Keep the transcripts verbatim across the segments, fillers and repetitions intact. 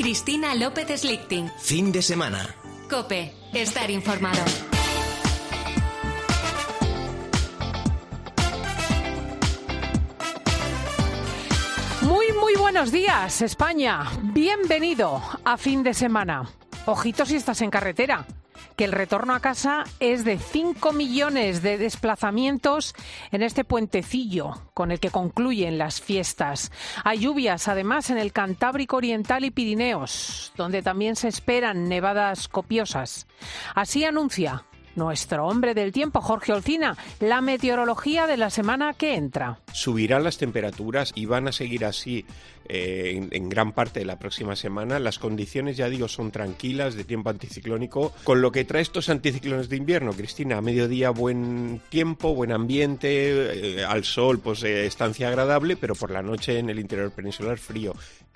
Cristina López Slichting. Fin de semana. COPE. Estar informado. Muy, muy buenos días, España. Bienvenido a fin de semana. Ojito si estás en carretera, que el retorno a casa es de cinco millones de desplazamientos en este puentecillo con el que concluyen las fiestas. Hay lluvias, además, en el Cantábrico Oriental y Pirineos, donde también se esperan nevadas copiosas. Así anuncia nuestro hombre del tiempo, Jorge Olcina, la meteorología de la semana que entra. Subirán las temperaturas y van a seguir así eh, en, en gran parte de la próxima semana. Las condiciones, ya digo, son tranquilas, de tiempo anticiclónico, con lo que trae estos anticiclones de invierno, Cristina. A mediodía buen tiempo, buen ambiente, eh, al sol pues eh, estancia agradable, pero por la noche en el interior peninsular frío.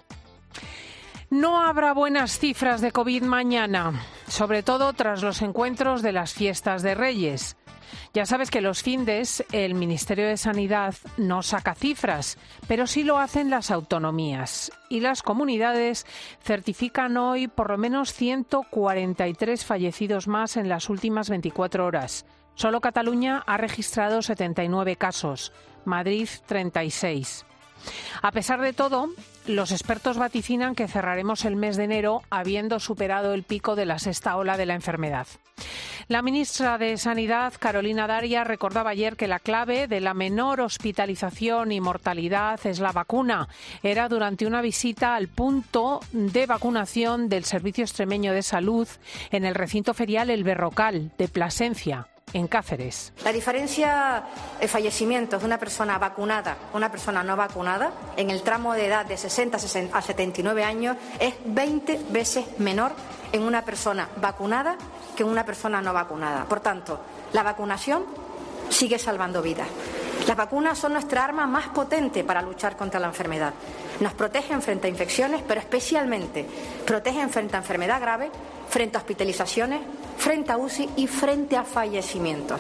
No habrá buenas cifras de COVID mañana, sobre todo tras los encuentros de las fiestas de Reyes. Ya sabes que los findes el Ministerio de Sanidad no saca cifras, pero sí lo hacen las autonomías. Y las comunidades certifican hoy por lo menos ciento cuarenta y tres fallecidos más en las últimas veinticuatro horas. Solo Cataluña ha registrado setenta y nueve casos, Madrid treinta y seis. A pesar de todo, los expertos vaticinan que cerraremos el mes de enero habiendo superado el pico de la sexta ola de la enfermedad. La ministra de Sanidad, Carolina Darias, recordaba ayer que la clave de la menor hospitalización y mortalidad es la vacuna. Era durante una visita al punto de vacunación del Servicio Extremeño de Salud en el recinto ferial El Berrocal de Plasencia, en Cáceres. La diferencia de fallecimientos de una persona vacunada con una persona no vacunada en el tramo de edad de sesenta a setenta y nueve años es veinte veces menor en una persona vacunada que en una persona no vacunada. Por tanto, la vacunación sigue salvando vidas. Las vacunas son nuestra arma más potente para luchar contra la enfermedad. Nos protegen frente a infecciones, pero especialmente protegen frente a enfermedad grave, frente a hospitalizaciones, frente a U C I y frente a fallecimientos.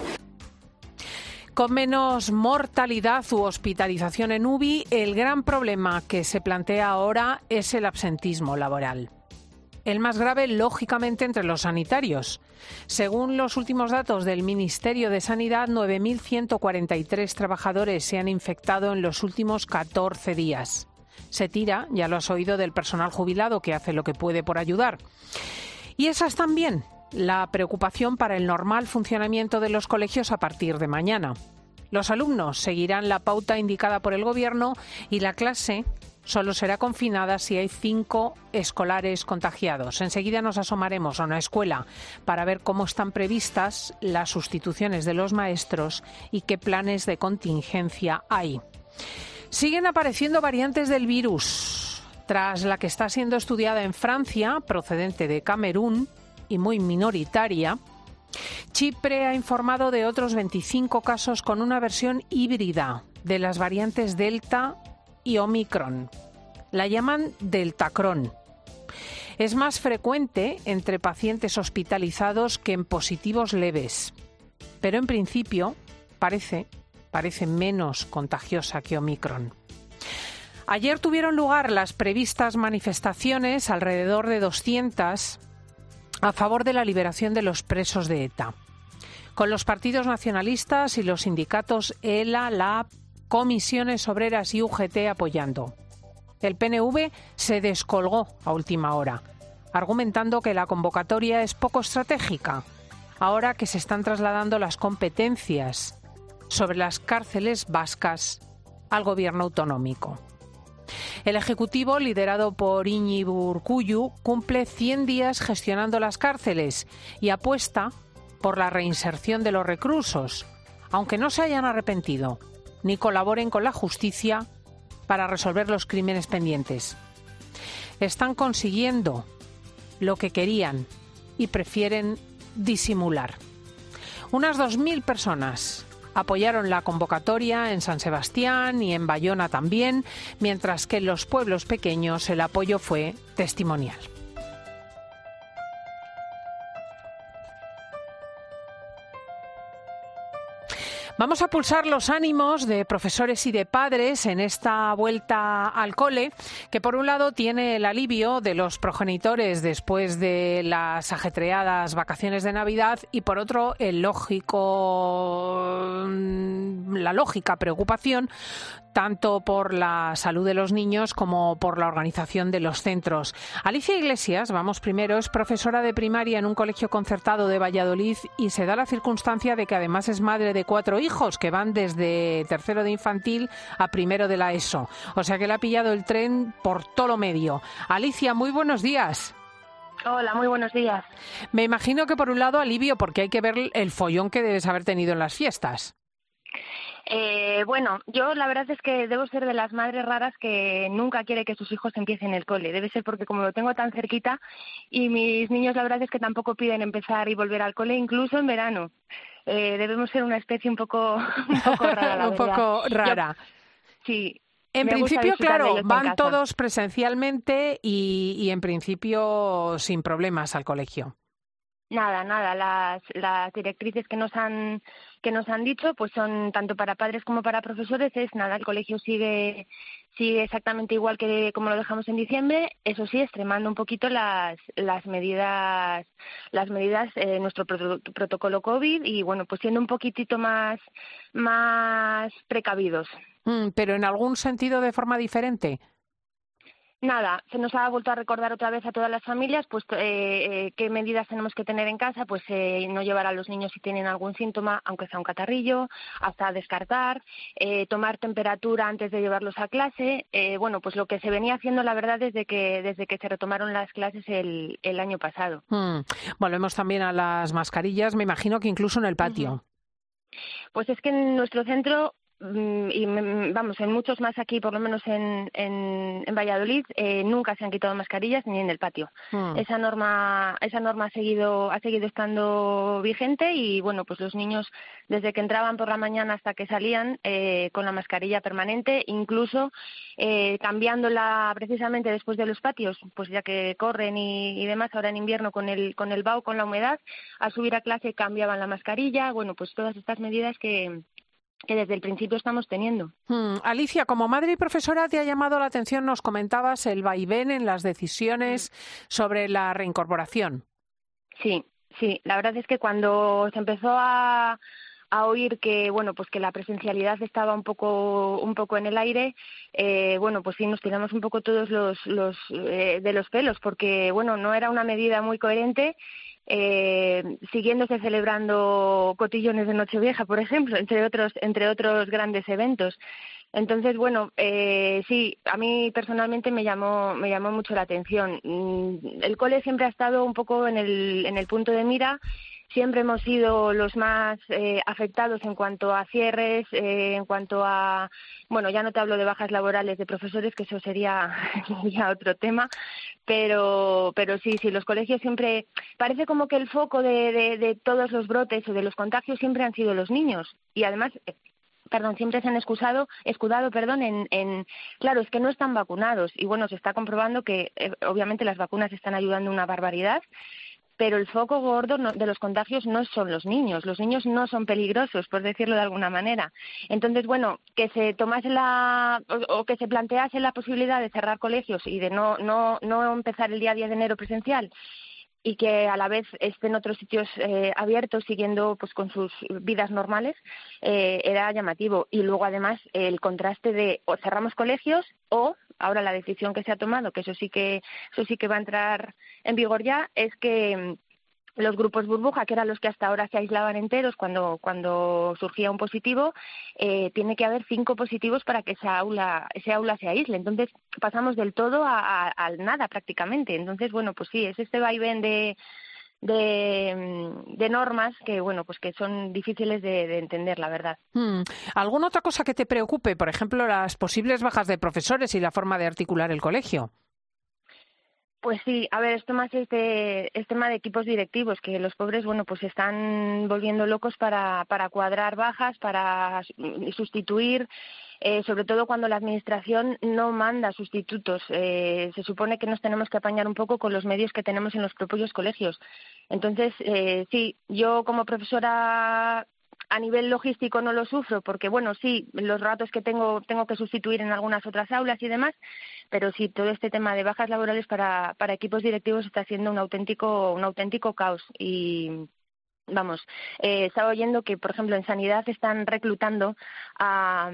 Con menos mortalidad u hospitalización en U B I, el gran problema que se plantea ahora es el absentismo laboral. El más grave, lógicamente, entre los sanitarios. Según los últimos datos del Ministerio de Sanidad, nueve mil ciento cuarenta y tres trabajadores se han infectado en los últimos catorce días. Se tira, ya lo has oído, del personal jubilado que hace lo que puede por ayudar. Y esa es también la preocupación para el normal funcionamiento de los colegios a partir de mañana. Los alumnos seguirán la pauta indicada por el Gobierno y la clase solo será confinada si hay cinco escolares contagiados. Enseguida nos asomaremos a una escuela para ver cómo están previstas las sustituciones de los maestros y qué planes de contingencia hay. Siguen apareciendo variantes del virus. Tras la que está siendo estudiada en Francia, procedente de Camerún y muy minoritaria, Chipre ha informado de otros veinticinco casos con una versión híbrida de las variantes Delta y Omicron. La llaman Deltacron. Es más frecuente entre pacientes hospitalizados que en positivos leves, pero en principio parece, parece menos contagiosa que Omicron. Ayer tuvieron lugar las previstas manifestaciones, alrededor de doscientas, a favor de la liberación de los presos de ETA, con los partidos nacionalistas y los sindicatos ELA, LAB, Comisiones Obreras y U G T apoyando. El P N V se descolgó a última hora, argumentando que la convocatoria es poco estratégica, ahora que se están trasladando las competencias sobre las cárceles vascas al gobierno autonómico. El Ejecutivo, liderado por Iñigo Urkullu, cumple cien días gestionando las cárceles y apuesta por la reinserción de los reclusos, aunque no se hayan arrepentido ni colaboren con la justicia para resolver los crímenes pendientes. Están consiguiendo lo que querían y prefieren disimular. Unas dos mil personas apoyaron la convocatoria en San Sebastián y en Bayona también, mientras que en los pueblos pequeños el apoyo fue testimonial. Vamos a pulsar los ánimos de profesores y de padres en esta vuelta al cole, que por un lado tiene el alivio de los progenitores después de las ajetreadas vacaciones de Navidad y por otro el lógico, la lógica preocupación tanto por la salud de los niños como por la organización de los centros. Alicia Iglesias, vamos primero, es profesora de primaria en un colegio concertado de Valladolid y se da la circunstancia de que además es madre de cuatro hijos que van desde tercero de infantil a primero de la ESO. O sea que le ha pillado el tren por todo lo medio. Alicia, muy buenos días. Hola, muy buenos días. Me imagino que por un lado alivio porque hay que ver el follón que debes haber tenido en las fiestas. Eh, bueno, yo la verdad es que debo ser de las madres raras que nunca quiere que sus hijos empiecen el cole. Debe ser porque como lo tengo tan cerquita y mis niños la verdad es que tampoco piden empezar y volver al cole, incluso en verano. Eh, debemos ser una especie un poco, un poco rara, la un verdad. poco rara. Yo, sí. En me principio, claro, van casa. todos presencialmente y, y en principio sin problemas al colegio. Nada, nada. Las, las directrices que nos han que nos han dicho, pues son tanto para padres como para profesores. Es nada, el colegio sigue sigue exactamente igual que como lo dejamos en diciembre. Eso sí, extremando un poquito las las medidas las medidas eh, nuestro pro- protocolo COVID y bueno, pues siendo un poquitito más más precavidos. Mm, pero en algún sentido de forma diferente. Nada, se nos ha vuelto a recordar otra vez a todas las familias pues eh, eh, qué medidas tenemos que tener en casa, pues eh, no llevar a los niños si tienen algún síntoma, aunque sea un catarrillo, hasta descartar, eh, tomar temperatura antes de llevarlos a clase, eh, bueno, pues lo que se venía haciendo la verdad desde que desde que se retomaron las clases el, el año pasado. Mm. Volvemos también a las mascarillas, me imagino que incluso en el patio. Uh-huh. Pues es que en nuestro centro y vamos, en muchos más aquí, por lo menos en, en, en Valladolid, eh, nunca se han quitado mascarillas ni en el patio. Mm. Esa norma, esa norma ha seguido, ha seguido estando vigente y bueno, pues los niños desde que entraban por la mañana hasta que salían eh, con la mascarilla permanente, incluso eh, cambiándola precisamente después de los patios, pues ya que corren y, y demás ahora en invierno con el con el vaho, con la humedad, al subir a clase cambiaban la mascarilla. Bueno, pues todas estas medidas que que desde el principio estamos teniendo. Hmm. Alicia, como madre y profesora, te ha llamado la atención, nos comentabas, el vaivén en las decisiones sobre la reincorporación. Sí, sí. La verdad es que cuando se empezó a, a oír que bueno, pues que la presencialidad estaba un poco un poco en el aire, eh, bueno, pues sí nos tiramos un poco todos los los eh, de los pelos, porque bueno, no era una medida muy coherente. Eh, siguiéndose celebrando cotillones de Nochevieja, por ejemplo, entre otros entre otros grandes eventos. Entonces, bueno, eh, sí, a mí personalmente me llamó me llamó mucho la atención. El cole siempre ha estado un poco en el en el punto de mira. Siempre hemos sido los más eh, afectados en cuanto a cierres, eh, en cuanto a, bueno, ya no te hablo de bajas laborales de profesores, que eso sería, sería otro tema, pero pero sí, sí, los colegios siempre, parece como que el foco de, de, de todos los brotes o de los contagios siempre han sido los niños y además, perdón, siempre se han excusado, escudado, perdón, en, en, claro, es que no están vacunados y bueno, se está comprobando que eh, obviamente las vacunas están ayudando una barbaridad. Pero el foco gordo de los contagios no son los niños. Los niños no son peligrosos, por decirlo de alguna manera. Entonces, bueno, que se tomase la o, o que se plantease la posibilidad de cerrar colegios y de no no no empezar el día diez de enero presencial y que a la vez estén otros sitios eh, abiertos siguiendo pues con sus vidas normales, eh, era llamativo. Y luego, además, el contraste de o cerramos colegios o ahora la decisión que se ha tomado, que eso sí que eso sí que va a entrar en vigor ya, es que los grupos burbuja, que eran los que hasta ahora se aislaban enteros cuando cuando surgía un positivo, eh, tiene que haber cinco positivos para que esa aula ese aula se aísle. Entonces pasamos del todo a, a, al nada prácticamente. Entonces, bueno, pues sí, es este vaivén de de, de normas que bueno pues que son difíciles de, de entender, la verdad. Hmm. ¿Alguna otra cosa que te preocupe? Por ejemplo, las posibles bajas de profesores y la forma de articular el colegio. Pues sí, a ver, esto más es, de, es tema de equipos directivos, que los pobres, bueno, pues se están volviendo locos para, para cuadrar bajas, para sustituir, eh, sobre todo cuando la administración no manda sustitutos. Eh, se supone que nos tenemos que apañar un poco con los medios que tenemos en los propios colegios. Entonces, eh, sí, yo como profesora a nivel logístico no lo sufro porque, bueno, sí, los ratos que tengo tengo que sustituir en algunas otras aulas y demás, pero sí, todo este tema de bajas laborales para, para equipos directivos está siendo un auténtico, un auténtico caos. Y vamos, eh, estaba oyendo que, por ejemplo, en sanidad están reclutando a,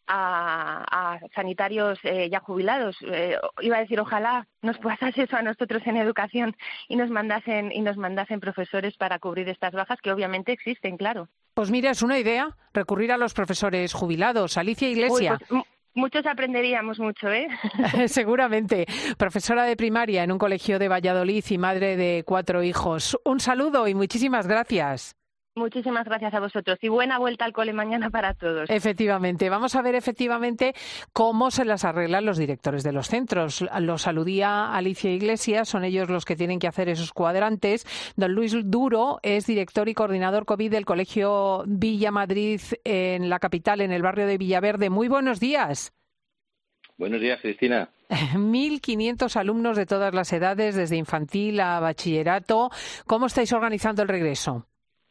a, a sanitarios eh, ya jubilados. Eh, iba a decir, ojalá nos pasase eso a nosotros en educación y nos mandasen y nos mandasen profesores para cubrir estas bajas que obviamente existen, claro. Pues mira, es una idea recurrir a los profesores jubilados. Alicia Iglesia. Uy, pues, muchos aprenderíamos mucho, ¿eh? Seguramente. Profesora de primaria en un colegio de Valladolid y madre de cuatro hijos. Un saludo y muchísimas gracias. Muchísimas gracias a vosotros y buena vuelta al cole mañana para todos. Efectivamente. Vamos a ver efectivamente cómo se las arreglan los directores de los centros. Los aludía Alicia Iglesias, son ellos los que tienen que hacer esos cuadrantes. Don Luis Duro es director y coordinador COVID del Colegio Villa Madrid en la capital, en el barrio de Villaverde. Muy buenos días. Buenos días, Cristina. mil quinientos alumnos de todas las edades, desde infantil a bachillerato. ¿Cómo estáis organizando el regreso?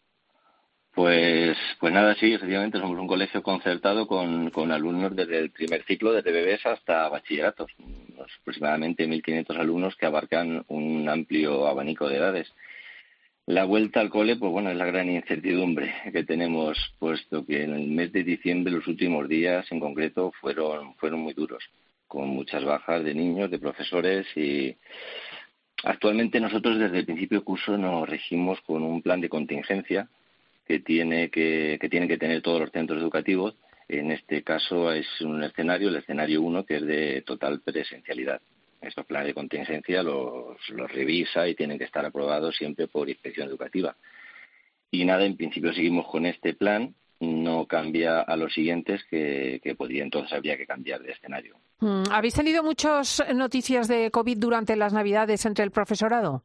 Pues, pues nada, sí, efectivamente somos un colegio concertado con, con alumnos desde el primer ciclo, desde bebés hasta bachilleratos, unos aproximadamente mil quinientos alumnos que abarcan un amplio abanico de edades. La vuelta al cole, pues bueno, es la gran incertidumbre que tenemos, puesto que en el mes de diciembre, los últimos días en concreto, fueron, fueron muy duros, con muchas bajas de niños, de profesores y actualmente nosotros desde el principio de curso nos regimos con un plan de contingencia que tiene que, que tienen que tener todos los centros educativos. En este caso es un escenario, el escenario uno, que es de total presencialidad. Estos planes de contingencia los, los revisa y tienen que estar aprobados siempre por inspección educativa. Y nada, en principio seguimos con este plan, no cambia a los siguientes que, que podría entonces habría que cambiar de escenario. ¿Habéis tenido muchas noticias de COVID durante las Navidades entre el profesorado?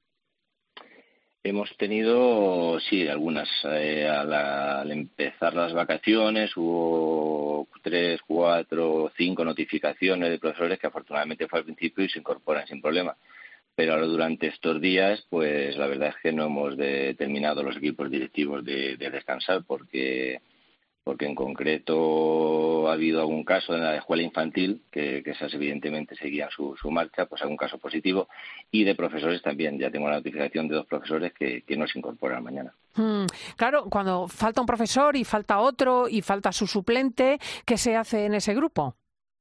Hemos tenido, sí, algunas. Eh, a la, al empezar las vacaciones hubo tres, cuatro, cinco notificaciones de profesores que afortunadamente fue al principio y se incorporan sin problema. Pero ahora durante estos días, pues la verdad es que no hemos determinado los equipos directivos de, de descansar porque porque en concreto ha habido algún caso en la escuela infantil, que, que esas evidentemente seguían su, su marcha, pues algún caso positivo, y de profesores también. Ya tengo la notificación de dos profesores que, que no se incorporan mañana. Mm, claro, cuando falta un profesor y falta otro y falta su suplente, ¿qué se hace en ese grupo?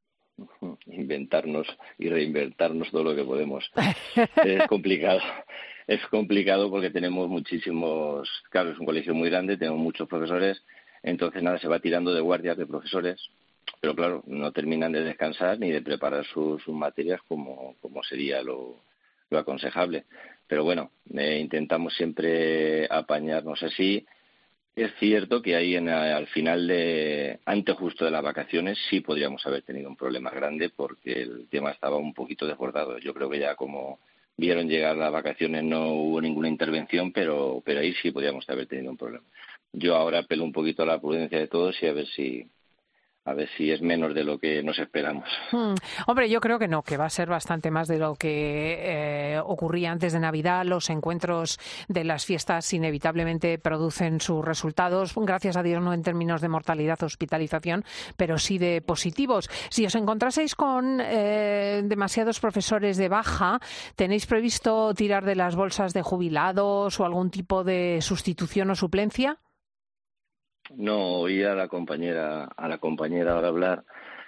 Inventarnos y reinventarnos todo lo que podemos. Es complicado. Es complicado porque tenemos muchísimos... Claro, es un colegio muy grande, tenemos muchos profesores. Entonces, nada, se va tirando de guardias de profesores, pero claro, no terminan de descansar ni de preparar sus, sus materias como, como sería lo, lo aconsejable. Pero bueno, eh, intentamos siempre apañarnos así. Es cierto que ahí en, al final, de antes justo de las vacaciones, sí podríamos haber tenido un problema grande porque el tema estaba un poquito desbordado. Yo creo que ya como vieron llegar las vacaciones no hubo ninguna intervención, pero, pero ahí sí podríamos haber tenido un problema. Yo ahora apelo un poquito a la prudencia de todos y a ver si a ver si es menos de lo que nos esperamos. Hmm. Hombre, yo creo que no, que va a ser bastante más de lo que eh, ocurría antes de Navidad. Los encuentros de las fiestas inevitablemente producen sus resultados, gracias a Dios no en términos de mortalidad o hospitalización, pero sí de positivos. Si os encontraseis con eh, demasiados profesores de baja, ¿tenéis previsto tirar de las bolsas de jubilados o algún tipo de sustitución o suplencia? No, oí a la compañera, a la compañera ahora hablar.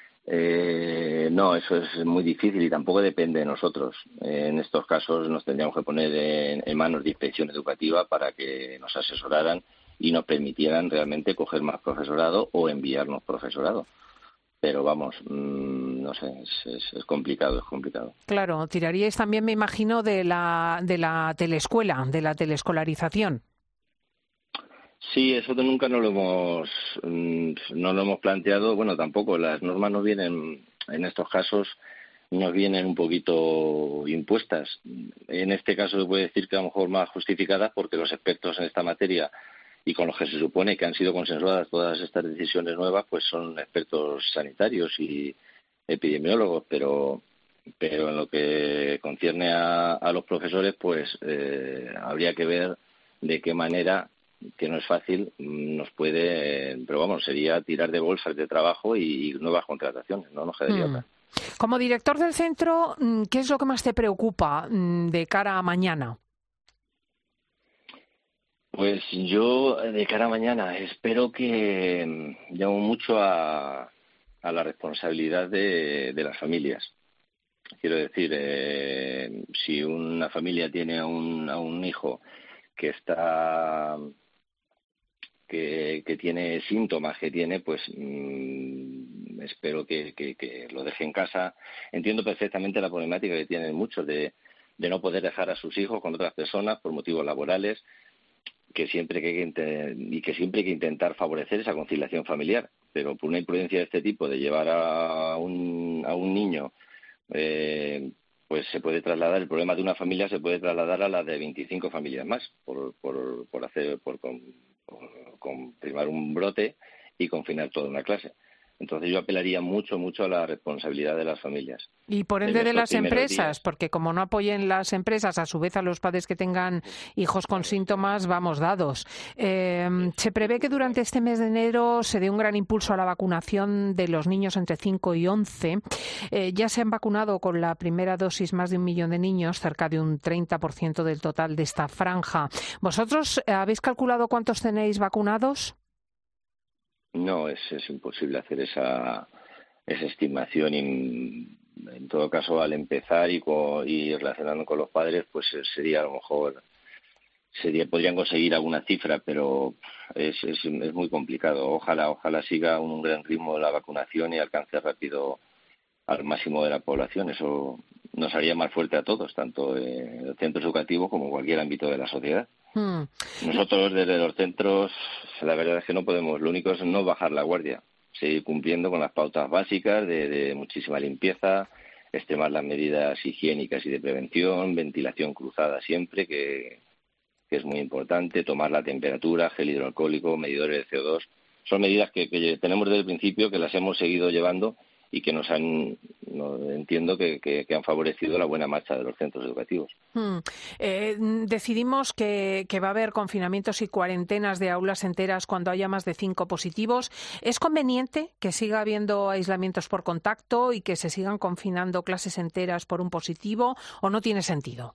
Eh, no, eso es muy difícil y tampoco depende de nosotros. Eh, en estos casos nos tendríamos que poner en, en manos de inspección educativa para que nos asesoraran y nos permitieran realmente coger más profesorado o enviarnos profesorado. Pero vamos, mmm, no sé, es, es, es complicado, es complicado. Claro, tiraríais también, me imagino, de la, de la teleescuela, de la teleescolarización. Sí, eso nunca no lo hemos no lo hemos planteado. Bueno, tampoco las normas nos vienen en estos casos nos vienen un poquito impuestas. En este caso se puede decir que a lo mejor más justificadas porque los expertos en esta materia y con los que se supone que han sido consensuadas todas estas decisiones nuevas, pues son expertos sanitarios y epidemiólogos, pero pero en lo que concierne a, a los profesores, pues eh, habría que ver de qué manera que no es fácil, nos puede, pero vamos, sería tirar de bolsas de trabajo y nuevas contrataciones, no nos quedaría otra. Como director del centro, ¿qué es lo que más te preocupa de cara a mañana? Pues yo, de cara a mañana, espero que llamo mucho a, a la responsabilidad de, de las familias. Quiero decir, eh, si una familia tiene a un, a un hijo que está que, que tiene síntomas que tiene, pues mmm, espero que, que, que lo deje en casa. Entiendo perfectamente la problemática que tienen muchos de, de no poder dejar a sus hijos con otras personas por motivos laborales, que siempre que, que y que siempre hay que intentar favorecer esa conciliación familiar, pero por una imprudencia de este tipo de llevar a un, a un niño eh, pues se puede trasladar, el problema de una familia se puede trasladar a la de veinticinco familias más por por, por hacer por, por comprimar un brote y confinar toda una clase. Entonces yo apelaría mucho, mucho a la responsabilidad de las familias. Y por ende de las empresas, porque como no apoyen las empresas a su vez a los padres que tengan hijos con síntomas, vamos dados. Eh, se prevé que durante este mes de enero se dé un gran impulso a la vacunación de los niños entre cinco y once. Eh, ya se han vacunado con la primera dosis más de un millón de niños, cerca de un treinta por ciento del total de esta franja. ¿Vosotros habéis calculado cuántos tenéis vacunados? No, es, es imposible hacer esa, esa estimación. Y, en todo caso, al empezar y, con, y relacionando con los padres, pues sería a lo mejor, sería podrían conseguir alguna cifra, pero es, es, es muy complicado. Ojalá, ojalá siga un gran ritmo de la vacunación y alcance rápido al máximo de la población. Eso nos haría más fuerte a todos, tanto en el centro educativo como en cualquier ámbito de la sociedad. Hmm. Nosotros desde los centros, la verdad es que no podemos, lo único es no bajar la guardia, seguir cumpliendo con las pautas básicas de, de muchísima limpieza, extremar las medidas higiénicas y de prevención, ventilación cruzada siempre, que, que es muy importante, tomar la temperatura, gel hidroalcohólico, medidores de C O dos. Son medidas que, que tenemos desde el principio, que las hemos seguido llevando y que nos han, no, entiendo que, que, que han favorecido la buena marcha de los centros educativos. Hmm. Eh, decidimos que, que va a haber confinamientos y cuarentenas de aulas enteras cuando haya más de cinco positivos. ¿Es conveniente que siga habiendo aislamientos por contacto y que se sigan confinando clases enteras por un positivo o no tiene sentido?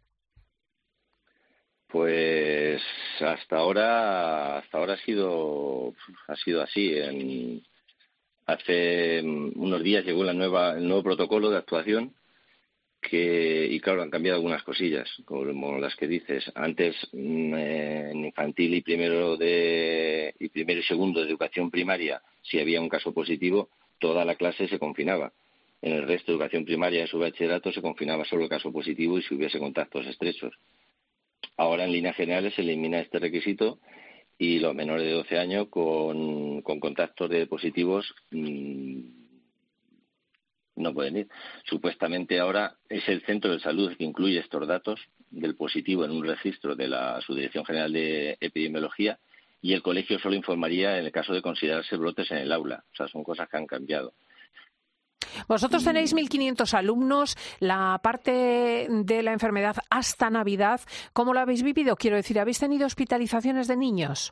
Pues hasta ahora, hasta ahora ha sido, ha sido así. En, Hace unos días llegó la nueva, el nuevo protocolo de actuación que, y claro, han cambiado algunas cosillas, como las que dices. Antes, eh, en infantil y primero de y primero y segundo de educación primaria, si había un caso positivo, toda la clase se confinaba. En el resto de educación primaria y su bachillerato se confinaba solo el caso positivo y si hubiese contactos estrechos. Ahora, en líneas generales, se elimina este requisito y los menores de doce años con, con contactos de positivos mmm, no pueden ir. Supuestamente ahora es el centro de salud que incluye estos datos del positivo en un registro de la Subdirección General de Epidemiología y el colegio solo informaría en el caso de considerarse brotes en el aula. O sea, son cosas que han cambiado. Vosotros tenéis mil quinientos alumnos, la parte de la enfermedad hasta Navidad, ¿cómo lo habéis vivido? Quiero decir, ¿habéis tenido hospitalizaciones de niños?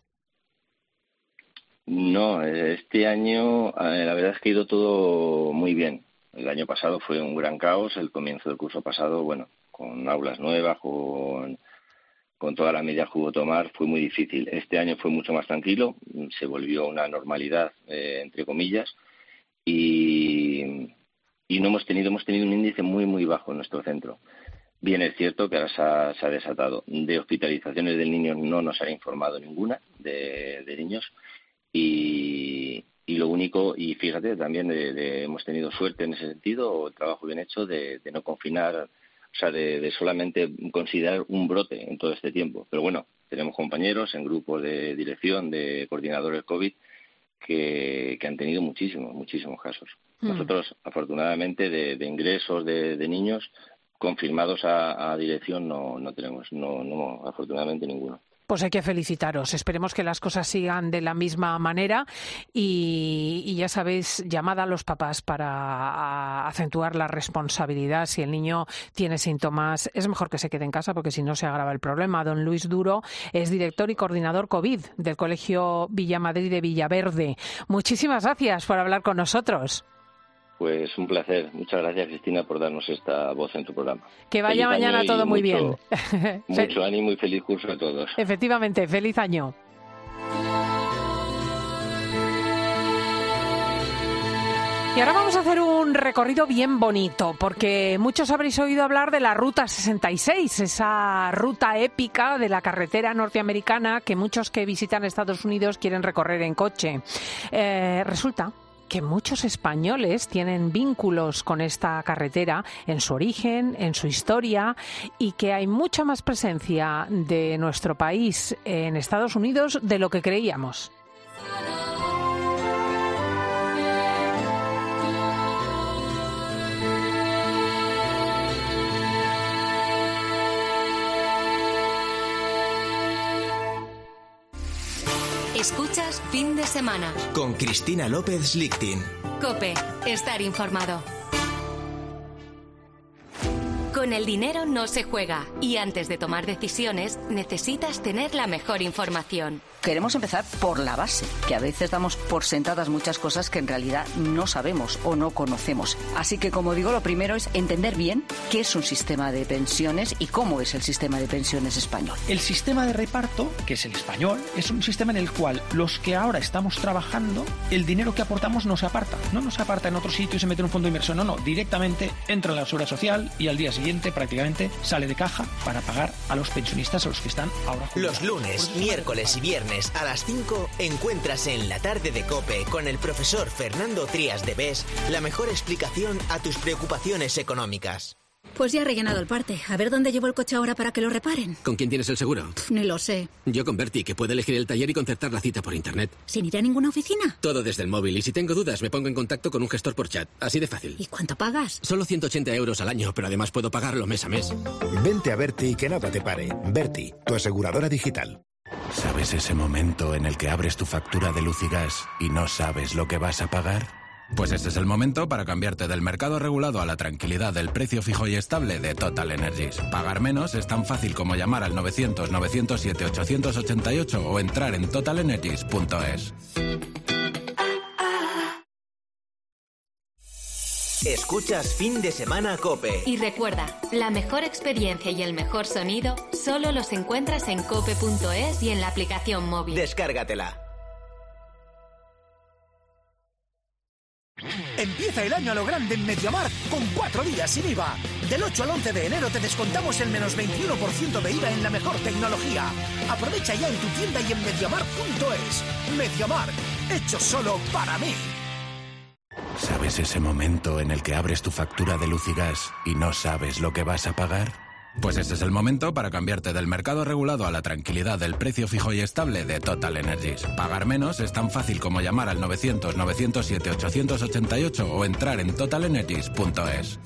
No, este año la verdad es que ha ido todo muy bien. El año pasado fue un gran caos, el comienzo del curso pasado, bueno, con aulas nuevas, con, con todas las medidas que hubo que tomar, fue muy difícil. Este año fue mucho más tranquilo, se volvió a una normalidad, eh, entre comillas, y, y no hemos tenido hemos tenido un índice muy muy bajo en nuestro centro. Bien, es cierto que ahora se ha, se ha desatado. De hospitalizaciones de niños no nos han informado ninguna de, de niños y, y lo único, y fíjate, también de, de, hemos tenido suerte en ese sentido, el trabajo bien hecho de, de no confinar, o sea, de, de solamente considerar un brote en todo este tiempo. Pero bueno, tenemos compañeros en grupos de dirección, de coordinadores COVID, Que, que han tenido muchísimos, muchísimos casos. Mm. Nosotros, afortunadamente, de, de ingresos de, de niños confirmados a, a dirección no, no tenemos, no, no, afortunadamente ninguno. Pues hay que felicitaros. Esperemos que las cosas sigan de la misma manera y, y ya sabéis, llamad a los papás para acentuar la responsabilidad. Si el niño tiene síntomas, es mejor que se quede en casa porque si no se agrava el problema. Don Luis Duro es director y coordinador COVID del Colegio Villamadrid de Villaverde. Muchísimas gracias por hablar con nosotros. Pues un placer. Muchas gracias, Cristina, por darnos esta voz en tu programa. Que vaya feliz mañana todo muy mucho, bien. Mucho ánimo y feliz curso a todos. Efectivamente, feliz año. Y ahora vamos a hacer un recorrido bien bonito, porque muchos habréis oído hablar de la Ruta sesenta y seis, esa ruta épica de la carretera norteamericana que muchos que visitan Estados Unidos quieren recorrer en coche. Eh, resulta que muchos españoles tienen vínculos con esta carretera en su origen, en su historia, y que hay mucha más presencia de nuestro país en Estados Unidos de lo que creíamos. Escuchas Fin de Semana con Cristina López Lichting. COPE, estar informado. Con el dinero no se juega y antes de tomar decisiones necesitas tener la mejor información. Queremos empezar por la base, que a veces damos por sentadas muchas cosas que en realidad no sabemos o no conocemos. Así que, como digo, lo primero es entender bien qué es un sistema de pensiones y cómo es el sistema de pensiones español. El sistema de reparto, que es el español, es un sistema en el cual los que ahora estamos trabajando, el dinero que aportamos no se aparta. No nos aparta en otro sitio y se mete en un fondo de inversión. No, no, directamente entra en la seguridad social y al día siguiente prácticamente sale de caja para pagar a los pensionistas, a los que están ahora jubilados. Los lunes, miércoles y viernes a las cinco encuentras en La Tarde de COPE con el profesor Fernando Trías de Bes la mejor explicación a tus preocupaciones económicas. Pues ya he rellenado el parte. A ver dónde llevo el coche ahora para que lo reparen. ¿Con quién tienes el seguro? Pff, ni lo sé. Yo con Berti, que puede elegir el taller y concertar la cita por internet. ¿Sin ir a ninguna oficina? Todo desde el móvil. Y si tengo dudas, me pongo en contacto con un gestor por chat. Así de fácil. ¿Y cuánto pagas? Solo ciento ochenta euros al año, pero además puedo pagarlo mes a mes. Vente a Berti y que nada te pare. Berti, tu aseguradora digital. ¿Sabes ese momento en el que abres tu factura de luz y gas y no sabes lo que vas a pagar? Pues este es el momento para cambiarte del mercado regulado a la tranquilidad del precio fijo y estable de Total Energies. Pagar menos es tan fácil como llamar al novecientos, novecientos siete, ochocientos ochenta y ocho o entrar en total energies punto es. Escuchas Fin de Semana COPE. Y recuerda, la mejor experiencia y el mejor sonido solo los encuentras en cope punto es y en la aplicación móvil. Descárgatela. Empieza el año a lo grande en MediaMarkt con cuatro días sin I V A. Del ocho al once de enero te descontamos el menos veintiuno por ciento de I V A en la mejor tecnología. Aprovecha ya en tu tienda y en mediamarkt punto es. MediaMarkt, hecho solo para mí. ¿Sabes ese momento en el que abres tu factura de luz y gas y no sabes lo que vas a pagar? Pues este es el momento para cambiarte del mercado regulado a la tranquilidad del precio fijo y estable de Total Energies. Pagar menos es tan fácil como llamar al novecientos, novecientos siete, ochocientos ochenta y ocho o entrar en total energies punto es.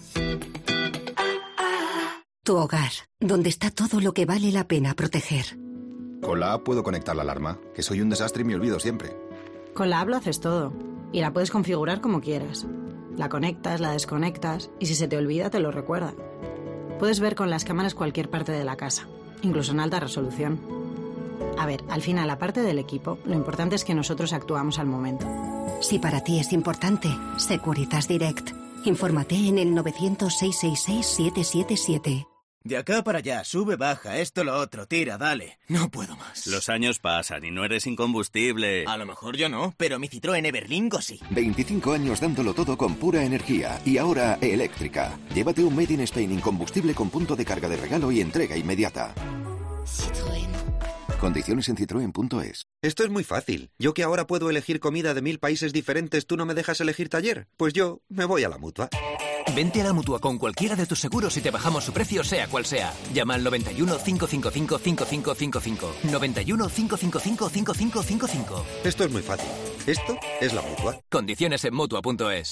Tu hogar, donde está todo lo que vale la pena proteger. Con la app puedo conectar la alarma, que soy un desastre y me olvido siempre. Con la app lo haces todo y la puedes configurar como quieras. La conectas, la desconectas y si se te olvida te lo recuerda. Puedes ver con las cámaras cualquier parte de la casa, incluso en alta resolución. A ver, al final, aparte del equipo, lo importante es que nosotros actuamos al momento. Si para ti es importante, Securitas Direct. Infórmate en el novecientos, seiscientos sesenta y seis, siete siete siete. De acá para allá, sube, baja, esto, lo otro, tira, dale. No puedo más. Los años pasan y no eres incombustible. A lo mejor yo no, pero mi Citroën Everlingo sí. veinticinco años dándolo todo con pura energía y ahora eléctrica. Llévate un Made in Spain incombustible con punto de carga de regalo y entrega inmediata. Citroën. Condiciones en citroen punto es. Esto es muy fácil. Yo que ahora puedo elegir comida de mil países diferentes, ¿tú no me dejas elegir taller? Pues yo me voy a la Mutua. Vente a la Mutua con cualquiera de tus seguros y te bajamos su precio sea cual sea. Llama al noventa y uno, cinco cinco cinco, cinco cinco cinco cinco. noventa y uno, cinco cinco cinco, cinco cinco cinco cinco. Esto es muy fácil. Esto es la Mutua. Condiciones en mutua punto es.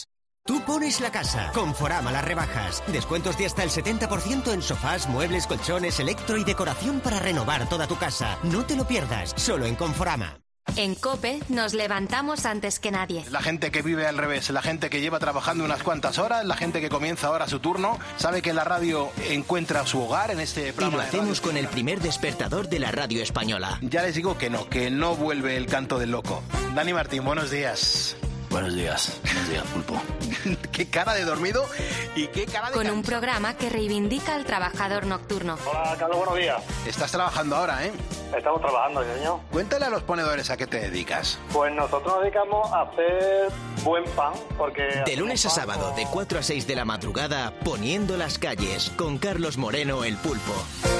Tú pones la casa. Conforama las rebajas. Descuentos de hasta el setenta por ciento en sofás, muebles, colchones, electro y decoración para renovar toda tu casa. No te lo pierdas, solo en Conforama. En COPE nos levantamos antes que nadie. La gente que vive al revés, la gente que lleva trabajando unas cuantas horas, la gente que comienza ahora su turno, sabe que la radio encuentra su hogar en este programa. Y lo hacemos con el primer despertador de la radio española. Ya les digo que no, que no vuelve el canto del loco. Dani Martín, buenos días. Buenos días, buenos días, Pulpo. Qué cara de dormido y qué cara de... Con un programa que reivindica al trabajador nocturno. Hola, Carlos, buenos días. Estás trabajando ahora, ¿eh? Estamos trabajando, señor. Cuéntale a los ponedores a qué te dedicas. Pues nosotros nos dedicamos a hacer buen pan, porque... De lunes a sábado, de cuatro a seis de la madrugada, Poniendo las calles, con Carlos Moreno, el Pulpo.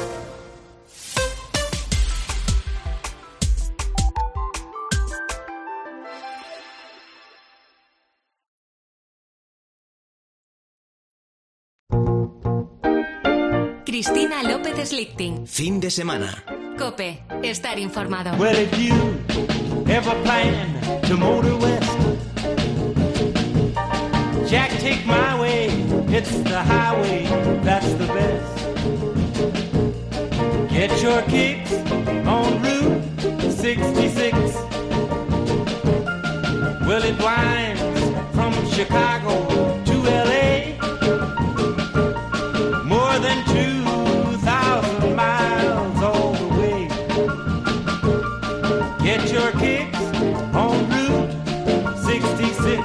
Cristina López Slichting. Fin de semana. COPE. Estar informado. Well, if you ever plan to motor west, Jack, take my way. It's the highway, that's the best. Get your kicks on Route sixty-six. Well, it winds from Chicago to L A. More than two thousand miles all the way. Get your kicks on Route sixty-six.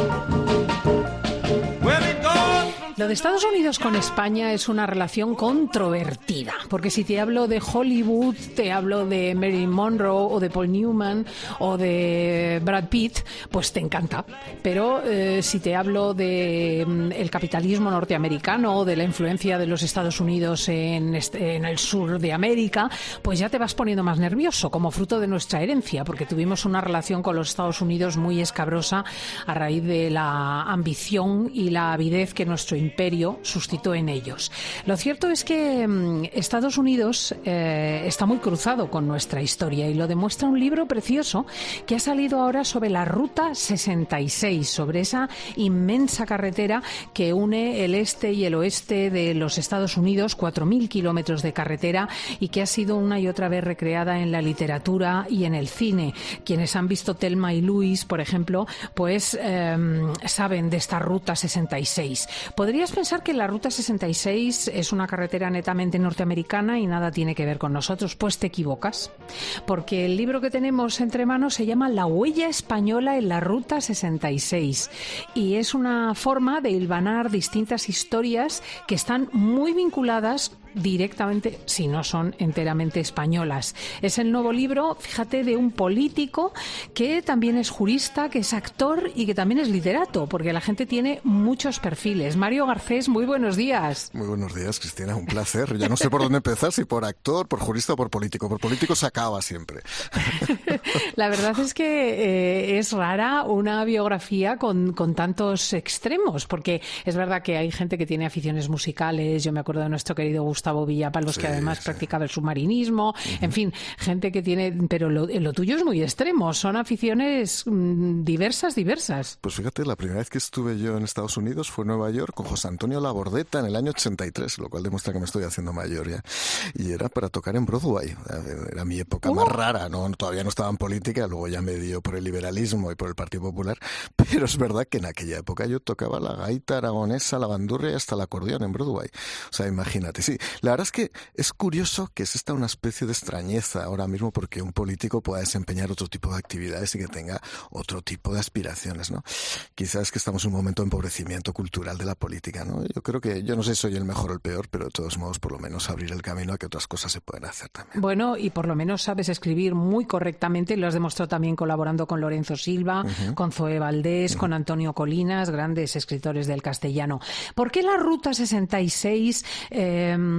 Well, it goes from... Lo de Estados Unidos con España es una relación controvertida, porque si te hablo de Hollywood, te hablo de Marilyn Monroe o de Paul Newman o de Brad Pitt, pues te encanta. Pero eh, si te hablo de mm, el capitalismo norteamericano o de la influencia de los Estados Unidos en, este, en el sur de América, pues ya te vas poniendo más nervioso, como fruto de nuestra herencia, porque tuvimos una relación con los Estados Unidos muy escabrosa a raíz de la ambición y la avidez que nuestro imperio suscitó en ellos. Lo cierto es que mmm, Estados Unidos eh, está muy cruzado con nuestra historia y lo demuestra un libro precioso que ha salido ahora sobre la Ruta sesenta y seis, sobre esa inmensa carretera que une el este y el oeste de los Estados Unidos, cuatro mil kilómetros de carretera, y que ha sido una y otra vez recreada en la literatura y en el cine. Quienes han visto Thelma y Louise, por ejemplo, pues eh, saben de esta Ruta sesenta y seis. Podrías pensar que la Ruta sesenta y seis es una carretera netamente norteamericana y nada tiene que ver con nosotros. Pues te equivocas, porque el libro que tenemos entre manos se llama La huella española en la Ruta sesenta y seis y es una forma de hilvanar distintas historias que están muy vinculadas directamente, si no son enteramente españolas. Es el nuevo libro, fíjate, de un político que también es jurista, que es actor y que también es literato, porque la gente tiene muchos perfiles. Mario Garcés, muy buenos días. Muy buenos días, Cristina, un placer. Ya no sé por dónde empezar, si por actor, por jurista o por político. Por político se acaba siempre. La verdad es que eh, es rara una biografía con, con tantos extremos, porque es verdad que hay gente que tiene aficiones musicales. Yo me acuerdo de nuestro querido Gustavo Gustavo Villapalos, sí, que además sí. practicaba el submarinismo, uh-huh. en fin, gente que tiene, pero lo, lo tuyo es muy extremo, son aficiones mmm, diversas, diversas. Pues fíjate, la primera vez que estuve yo en Estados Unidos fue en Nueva York con José Antonio Labordeta en el año ochenta y tres, lo cual demuestra que me estoy haciendo mayor ya, y era para tocar en Broadway, era mi época uh-huh. más rara, ¿no? Todavía no estaba en política, luego ya me dio por el liberalismo y por el Partido Popular, pero es verdad que en aquella época yo tocaba la gaita aragonesa, la bandurria y hasta el acordeón en Broadway, o sea, imagínate, sí. La verdad es que es curioso que es esta una especie de extrañeza ahora mismo porque un político pueda desempeñar otro tipo de actividades y que tenga otro tipo de aspiraciones, ¿no? Quizás que estamos en un momento de empobrecimiento cultural de la política, ¿no? Yo creo que, yo no sé si soy el mejor o el peor, pero de todos modos por lo menos abrir el camino a que otras cosas se pueden hacer también. Bueno, y por lo menos sabes escribir muy correctamente, lo has demostrado también colaborando con Lorenzo Silva, uh-huh. con Zoé Valdés, uh-huh. con Antonio Colinas, grandes escritores del castellano. ¿Por qué la Ruta sesenta y seis eh,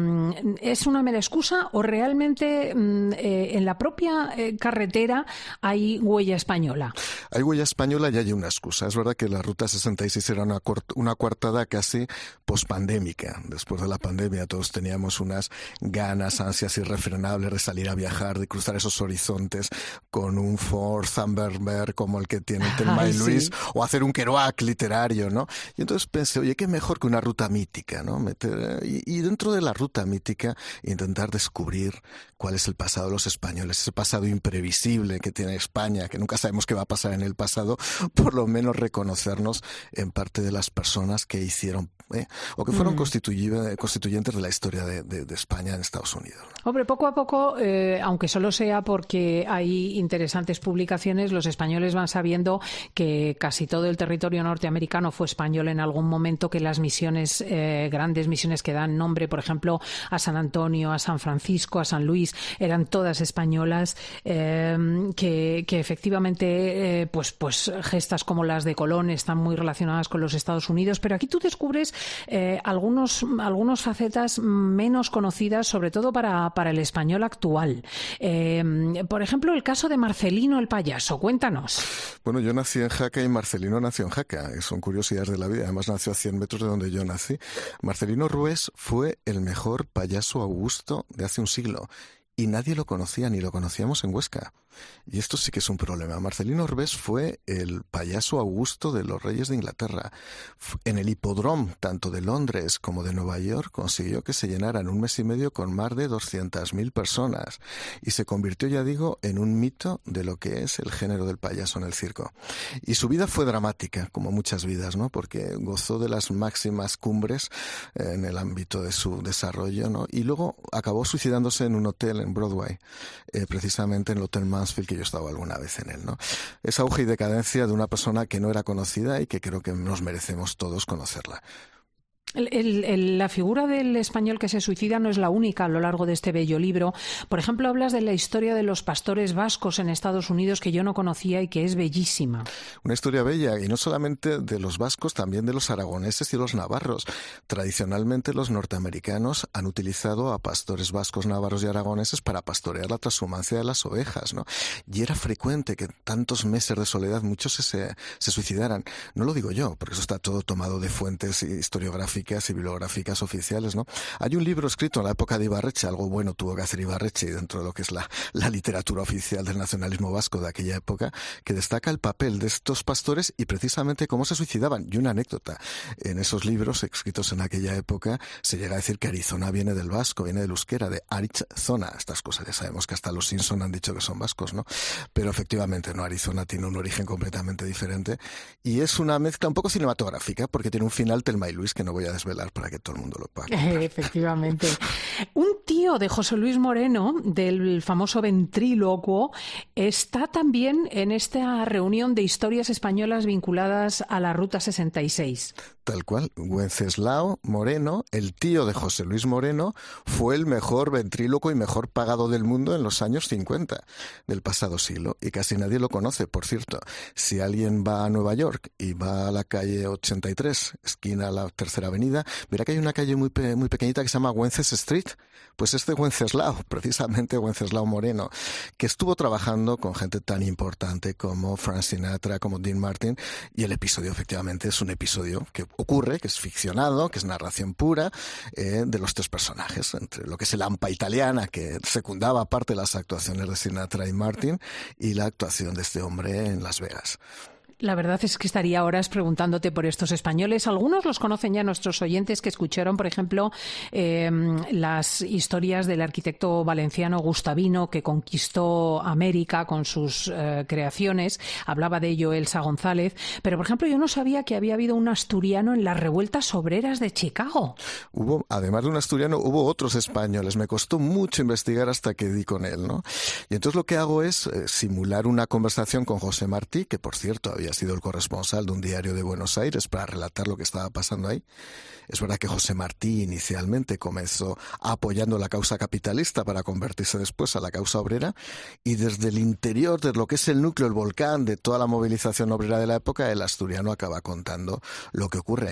¿es una mera excusa o realmente eh, en la propia eh, carretera hay huella española? Hay huella española y hay una excusa. Es verdad que la Ruta sesenta y seis era una, una coartada casi pospandémica. Después de la pandemia todos teníamos unas ganas, ansias irrefrenables de salir a viajar, de cruzar esos horizontes con un Ford Thunderbird como el que tiene el Thelma y Luis, sí. o hacer un Kerouac literario, ¿no? Y entonces pensé, oye, qué mejor que una ruta mítica, ¿no? Meter, y, y dentro de la ruta mítica intentar descubrir cuál es el pasado de los españoles, ese pasado imprevisible que tiene España, que nunca sabemos qué va a pasar en el pasado, por lo menos reconocernos en parte de las personas que hicieron eh, o que fueron mm. constituy- constituyentes de la historia de, de, de España en Estados Unidos. Hombre, poco a poco, eh, aunque solo sea porque hay interesantes publicaciones, los españoles van sabiendo que casi todo el territorio norteamericano fue español en algún momento, que las misiones, eh, grandes misiones que dan nombre, por ejemplo, a San Antonio, a San Francisco, a San Luis, eran todas españolas, eh, que, que efectivamente, eh, pues, pues gestas como las de Colón están muy relacionadas con los Estados Unidos, pero aquí tú descubres eh, algunos, algunos facetas menos conocidas, sobre todo para, para el español actual. Eh, por ejemplo, el caso de Marcelino el payaso. Cuéntanos. Bueno, yo nací en Jaca y Marcelino nació en Jaca. Son curiosidades de la vida. Además, nació a cien metros de donde yo nací. Marcelino Rués fue el mejor payaso augusto de hace un siglo. Y nadie lo conocía, ni lo conocíamos en Huesca. Y esto sí que es un problema. Marcelino Rués fue el payaso augusto de los reyes de Inglaterra. En el hipódromo, tanto de Londres como de Nueva York, consiguió que se llenaran un mes y medio con más de doscientas mil personas. Y se convirtió, ya digo, en un mito de lo que es el género del payaso en el circo. Y su vida fue dramática, como muchas vidas, ¿no? Porque gozó de las máximas cumbres en el ámbito de su desarrollo, ¿no? Y luego acabó suicidándose en un hotel en Broadway, eh, precisamente en el Hotel Mansfield, que yo estaba alguna vez en él, ¿no? Es auge y decadencia de una persona que no era conocida y que creo que nos merecemos todos conocerla. El, el, el, la figura del español que se suicida no es la única a lo largo de este bello libro. Por ejemplo, hablas de la historia de los pastores vascos en Estados Unidos, que yo no conocía y que es bellísima. Una historia bella, y no solamente de los vascos, también de los aragoneses y los navarros. Tradicionalmente los norteamericanos han utilizado a pastores vascos, navarros y aragoneses para pastorear la transhumancia de las ovejas, ¿no? Y era frecuente que tantos meses de soledad muchos se, se, se suicidaran. No lo digo yo, porque eso está todo tomado de fuentes historiográficas y bibliográficas oficiales, ¿no? Hay un libro escrito en la época de Ibarretxe, algo bueno tuvo que hacer Ibarretxe dentro de lo que es la, la literatura oficial del nacionalismo vasco de aquella época, que destaca el papel de estos pastores y precisamente cómo se suicidaban. Y una anécdota, en esos libros escritos en aquella época se llega a decir que Arizona viene del vasco, viene del euskera, de Arizona. Estas cosas ya sabemos que hasta los Simpson han dicho que son vascos, ¿no? Pero efectivamente no, Arizona tiene un origen completamente diferente y es una mezcla un poco cinematográfica porque tiene un final Thelma y Luis que no voy a desvelar para que todo el mundo lo pueda comprar. Efectivamente. Un tío de José Luis Moreno, del famoso ventrílocuo, está también en esta reunión de historias españolas vinculadas a la Ruta sesenta y seis. Tal cual. Wenceslao Moreno, el tío de José Luis Moreno, fue el mejor ventrílocuo y mejor pagado del mundo en los años cincuenta del pasado siglo y casi nadie lo conoce. Por cierto, si alguien va a Nueva York y va a la calle ochenta y tres, esquina a la Tercera Avenida, verá que hay una calle muy, pe- muy pequeñita que se llama Wences Street. Pues este Wenceslao, precisamente Wenceslao Moreno, que estuvo trabajando con gente tan importante como Frank Sinatra, como Dean Martin, y el episodio efectivamente es un episodio que ocurre, que es ficcionado, que es narración pura, eh, de los tres personajes, entre lo que es el hampa italiana, que secundaba parte de las actuaciones de Sinatra y Martin, y la actuación de este hombre en Las Vegas. La verdad es que estaría horas preguntándote por estos españoles. Algunos los conocen ya nuestros oyentes que escucharon, por ejemplo, eh, las historias del arquitecto valenciano Gustavino que conquistó América con sus eh, creaciones. Hablaba de ello Elsa González. Pero, por ejemplo, yo no sabía que había habido un asturiano en las revueltas obreras de Chicago. Hubo, además de un asturiano, hubo otros españoles. Me costó mucho investigar hasta que di con él, ¿no? Y entonces lo que hago es eh, simular una conversación con José Martí, que por cierto había sido el corresponsal de un diario de Buenos Aires para relatar lo que estaba pasando ahí. Es verdad que José Martí inicialmente comenzó apoyando la causa capitalista para convertirse después a la causa obrera y desde el interior de lo que es el núcleo, el volcán de toda la movilización obrera de la época, el asturiano acaba contando lo que ocurre.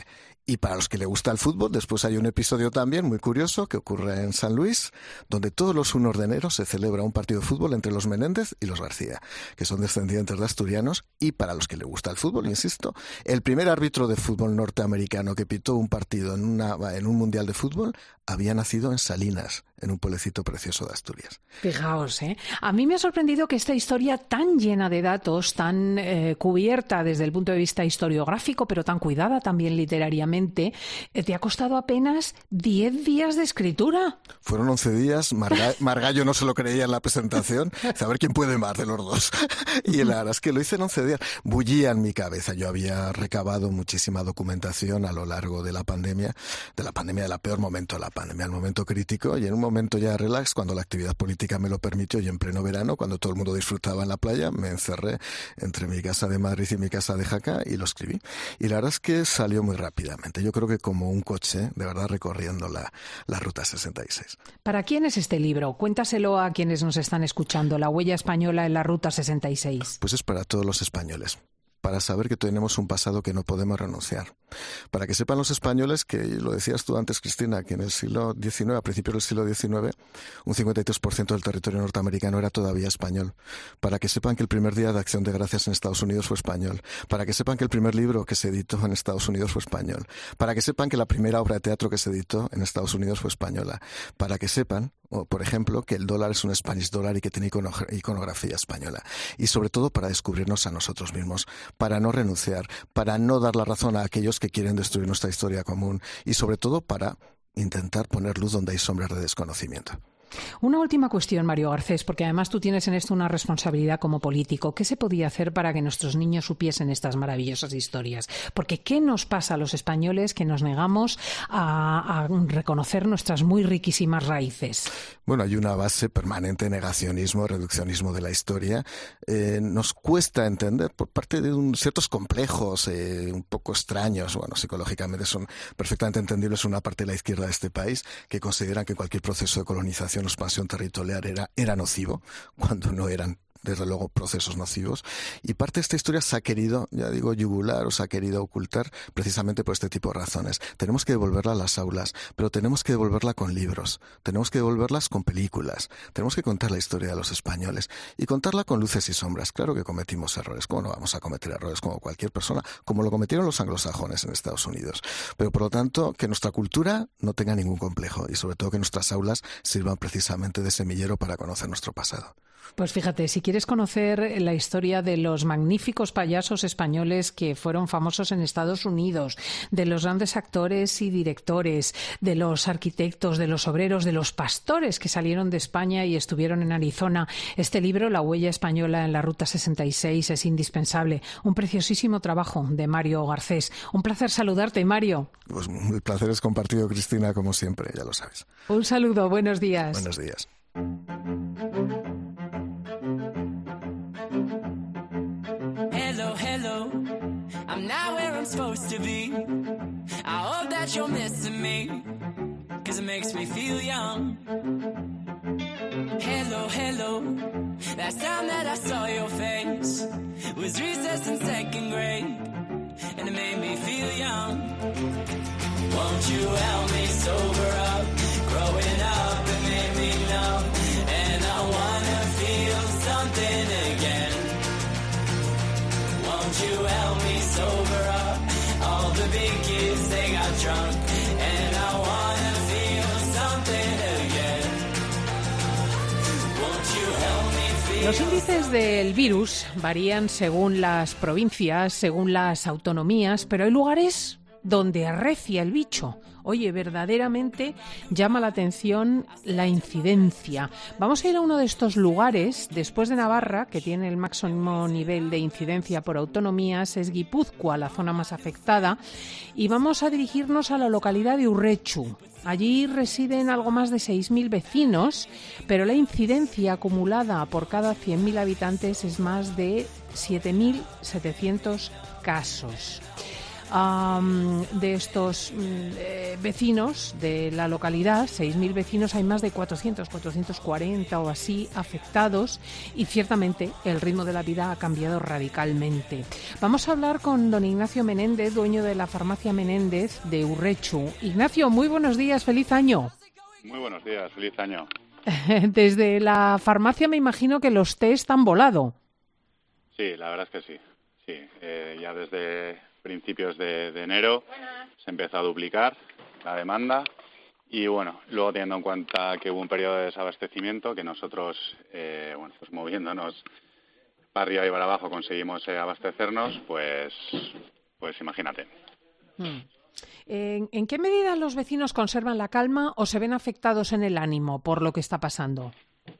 Y para los que le gusta el fútbol, después hay un episodio también muy curioso que ocurre en San Luis, donde todos los uno de enero se celebra un partido de fútbol entre los Menéndez y los García, que son descendientes de asturianos. Y para los que le gusta el fútbol, insisto, el primer árbitro de fútbol norteamericano que pitó un partido en, una, en un mundial de fútbol había nacido en Salinas, en un pueblecito precioso de Asturias. Fijaos, ¿eh? A mí me ha sorprendido que esta historia tan llena de datos, tan eh, cubierta desde el punto de vista historiográfico, pero tan cuidada también literariamente, eh, te ha costado apenas diez días de escritura. Fueron once días. Marga- Margallo no se lo creía en la presentación. A ver quién puede más de los dos. Y la verdad es que lo hice en once días. Bullía en mi cabeza. Yo había recabado muchísima documentación a lo largo de la pandemia, de la pandemia, del peor momento de la pandemia, el momento crítico, y en un momento ya relax, cuando la actividad política me lo permitió, y en pleno verano, cuando todo el mundo disfrutaba en la playa, me encerré entre mi casa de Madrid y mi casa de Jaca y lo escribí. Y la verdad es que salió muy rápidamente. Yo creo que como un coche, de verdad, recorriendo la, la Ruta sesenta y seis. ¿Para quién es este libro? Cuéntaselo a quienes nos están escuchando. La huella española en la Ruta sesenta y seis. Pues es para todos los españoles, para saber que tenemos un pasado que no podemos renunciar. Para que sepan los españoles que, lo decías tú antes, Cristina, que en el siglo diecinueve, a principios del siglo diecinueve, un cincuenta y tres por ciento del territorio norteamericano era todavía español. Para que sepan que el primer día de Acción de Gracias en Estados Unidos fue español. Para que sepan que el primer libro que se editó en Estados Unidos fue español. Para que sepan que la primera obra de teatro que se editó en Estados Unidos fue española. Para que sepan, o, por ejemplo, que el dólar es un Spanish dollar y que tiene icono- iconografía española. Y sobre todo para descubrirnos a nosotros mismos, para no renunciar, para no dar la razón a aquellos que quieren destruir nuestra historia común, y sobre todo para intentar poner luz donde hay sombras de desconocimiento. Una última cuestión, Mario Garcés, porque además tú tienes en esto una responsabilidad como político. ¿Qué se podía hacer para que nuestros niños supiesen estas maravillosas historias? Porque ¿qué nos pasa a los españoles que nos negamos a, a reconocer nuestras muy riquísimas raíces? Bueno, hay una base permanente de negacionismo, reduccionismo de la historia. Eh, nos cuesta entender por parte de un, ciertos complejos eh, un poco extraños, bueno, psicológicamente son perfectamente entendibles, una parte de la izquierda de este país que consideran que cualquier proceso de colonización o expansión territorial era, era nocivo, cuando no eran, desde luego, procesos nocivos. Y parte de esta historia se ha querido, ya digo, yugular o se ha querido ocultar precisamente por este tipo de razones. Tenemos que devolverla a las aulas, pero tenemos que devolverla con libros, tenemos que devolverlas con películas, tenemos que contar la historia de los españoles y contarla con luces y sombras. Claro que cometimos errores, ¿cómo no vamos a cometer errores como cualquier persona, como lo cometieron los anglosajones en Estados Unidos? Pero por lo tanto, que nuestra cultura no tenga ningún complejo y sobre todo que nuestras aulas sirvan precisamente de semillero para conocer nuestro pasado. Pues fíjate, si quieres conocer la historia de los magníficos payasos españoles que fueron famosos en Estados Unidos, de los grandes actores y directores, de los arquitectos, de los obreros, de los pastores que salieron de España y estuvieron en Arizona, este libro, La huella española en la Ruta sesenta y seis, es indispensable. Un preciosísimo trabajo de Mario Garcés. Un placer saludarte, Mario. Pues el placer es compartido, Cristina, como siempre, ya lo sabes. Un saludo, buenos días. Buenos días. Hello, hello, I'm not where I'm supposed to be. I hope that you're missing me, cause it makes me feel young. Hello, hello, last time that I saw your face was recess in second grade, and it made me feel young. Won't you help me sober up? Growing up, it made me numb, and I wanna feel something again. Won't you help me sober up? All the big kids, they got drunk, and I wanna feel something again. Won't you help me feel... Los índices del virus varían según las provincias, según las autonomías, pero hay lugares donde arrecia el bicho. Oye, verdaderamente llama la atención la incidencia. Vamos a ir a uno de estos lugares, después de Navarra, que tiene el máximo nivel de incidencia por autonomías, es Guipúzcoa, la zona más afectada, y vamos a dirigirnos a la localidad de Urrechu. Allí residen algo más de seis mil vecinos, pero la incidencia acumulada por cada cien mil habitantes es más de siete mil setecientos casos. um, de estos um, eh, vecinos de la localidad, seis mil vecinos, hay más de cuatrocientos, cuatrocientos cuarenta o así afectados y ciertamente el ritmo de la vida ha cambiado radicalmente. Vamos a hablar con don Ignacio Menéndez, dueño de la farmacia Menéndez de Urrechu. Ignacio, muy buenos días, feliz año. Muy buenos días, feliz año. Desde la farmacia me imagino que los test han volado. Sí, la verdad es que sí. Sí, eh, ya desde principios de, de enero se empezó a duplicar la demanda y bueno, luego teniendo en cuenta que hubo un periodo de desabastecimiento que nosotros, eh, bueno, pues moviéndonos para arriba y para abajo conseguimos eh, abastecernos, pues, pues imagínate. Hmm. ¿En, ¿En qué medida los vecinos conservan la calma o se ven afectados en el ánimo por lo que está pasando?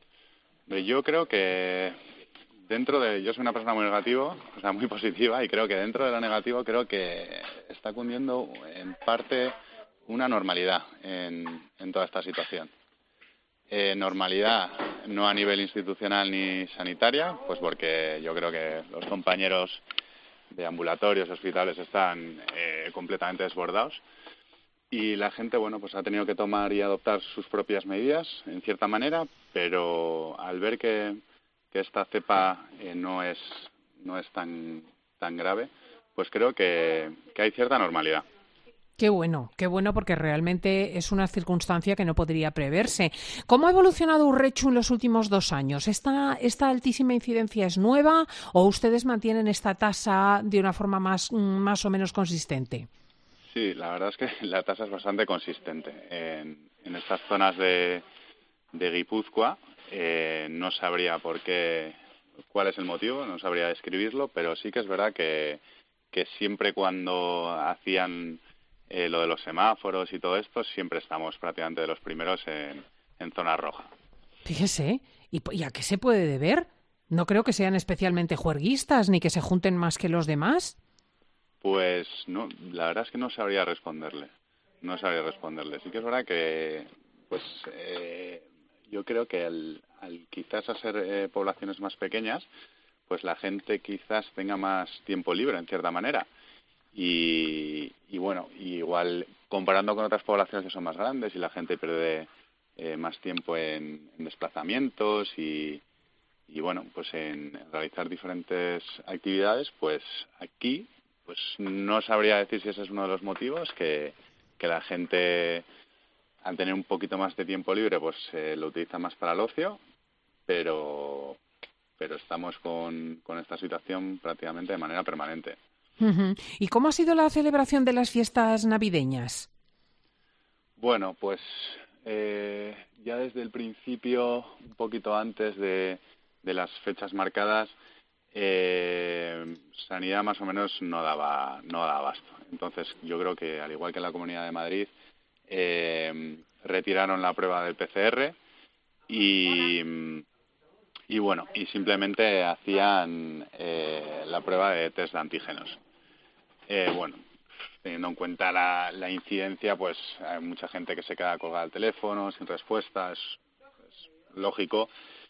Yo creo que dentro de... Yo soy una persona muy negativa, o sea, muy positiva, y creo que dentro de lo negativo creo que está cundiendo en parte una normalidad en, en toda esta situación. Eh, normalidad no a nivel institucional ni sanitaria, pues porque yo creo que los compañeros de ambulatorios, hospitales están eh, completamente desbordados y la gente, bueno, pues ha tenido que tomar y adoptar sus propias medidas en cierta manera, pero al ver que, que esta cepa eh, no es no es tan tan grave, pues creo que, que hay cierta normalidad. Qué bueno, qué bueno, porque realmente es una circunstancia que no podría preverse. ¿Cómo ha evolucionado Urrechu en los últimos dos años? ¿Esta, esta altísima incidencia es nueva o ustedes mantienen esta tasa de una forma más, más o menos consistente? Sí, la verdad es que la tasa es bastante consistente. En, en estas zonas de, de Guipúzcoa eh, no sabría por qué, cuál es el motivo, no sabría describirlo, pero sí que es verdad que, que siempre cuando hacían Eh, lo de los semáforos y todo esto, siempre estamos prácticamente de los primeros en, en zona roja. Fíjese, ¿y, ¿y a qué se puede deber? No creo que sean especialmente juerguistas ni que se junten más que los demás. Pues no, la verdad es que no sabría responderle. No sabría responderle. Sí que es verdad que, pues, eh, yo creo que al, al quizás hacer eh, poblaciones más pequeñas, pues la gente quizás tenga más tiempo libre en cierta manera. Y, y bueno, igual comparando con otras poblaciones que son más grandes y la gente pierde eh, más tiempo en, en desplazamientos y, y bueno, pues en realizar diferentes actividades, pues aquí pues no sabría decir si ese es uno de los motivos, que, que la gente al tener un poquito más de tiempo libre pues eh, lo utiliza más para el ocio, pero, pero estamos con, con esta situación prácticamente de manera permanente. Uh-huh. ¿Y cómo ha sido la celebración de las fiestas navideñas? Bueno, pues eh, ya desde el principio, un poquito antes de, de las fechas marcadas, eh, Sanidad más o menos no daba no daba abasto. Entonces yo creo que, al igual que en la Comunidad de Madrid, eh, retiraron la prueba del P C R y... Y bueno, y simplemente hacían eh, la prueba de test de antígenos. Eh, bueno, teniendo en cuenta la, la incidencia, pues hay mucha gente que se queda colgada al teléfono, sin respuesta, es, es lógico.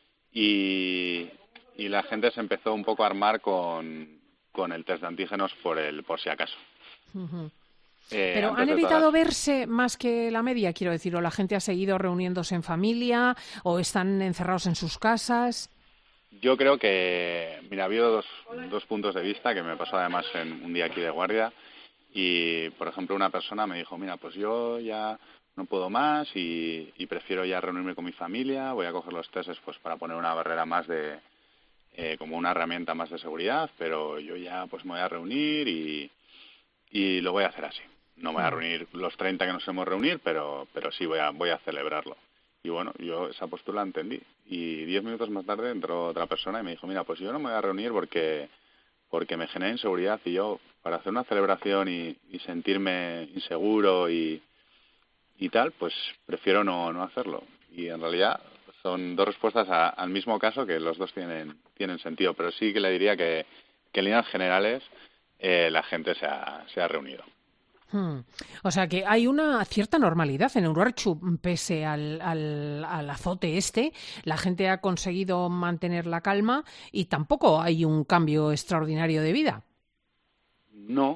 Y, y la gente se empezó un poco a armar con, con el test de antígenos por el por si acaso. Uh-huh. Eh, Pero ¿han evitado todas... verse más que la media, quiero decir? ¿O la gente ha seguido reuniéndose en familia o están encerrados en sus casas? Yo creo que, mira, ha habido dos, dos puntos de vista que me pasó además en un día aquí de guardia y, por ejemplo, una persona me dijo, mira, pues yo ya no puedo más y, y prefiero ya reunirme con mi familia, voy a coger los testes pues para poner una barrera más de, eh, como una herramienta más de seguridad, pero yo ya pues me voy a reunir y, y lo voy a hacer así. No me voy a reunir los treinta que nos hemos reunir, pero pero sí voy a voy a celebrarlo. Y bueno, yo esa postura la entendí. Y diez minutos más tarde entró otra persona y me dijo, mira, pues yo no me voy a reunir porque porque me genera inseguridad y yo, para hacer una celebración y, y sentirme inseguro y, y tal, pues prefiero no, no hacerlo. Y en realidad son dos respuestas a, al mismo caso que los dos tienen tienen sentido. Pero sí que le diría que, que en líneas generales eh, la gente se ha, se ha reunido. Hmm. O sea que hay una cierta normalidad en Urrechu, pese al, al, al azote este. La gente ha conseguido mantener la calma y tampoco hay un cambio extraordinario de vida. No,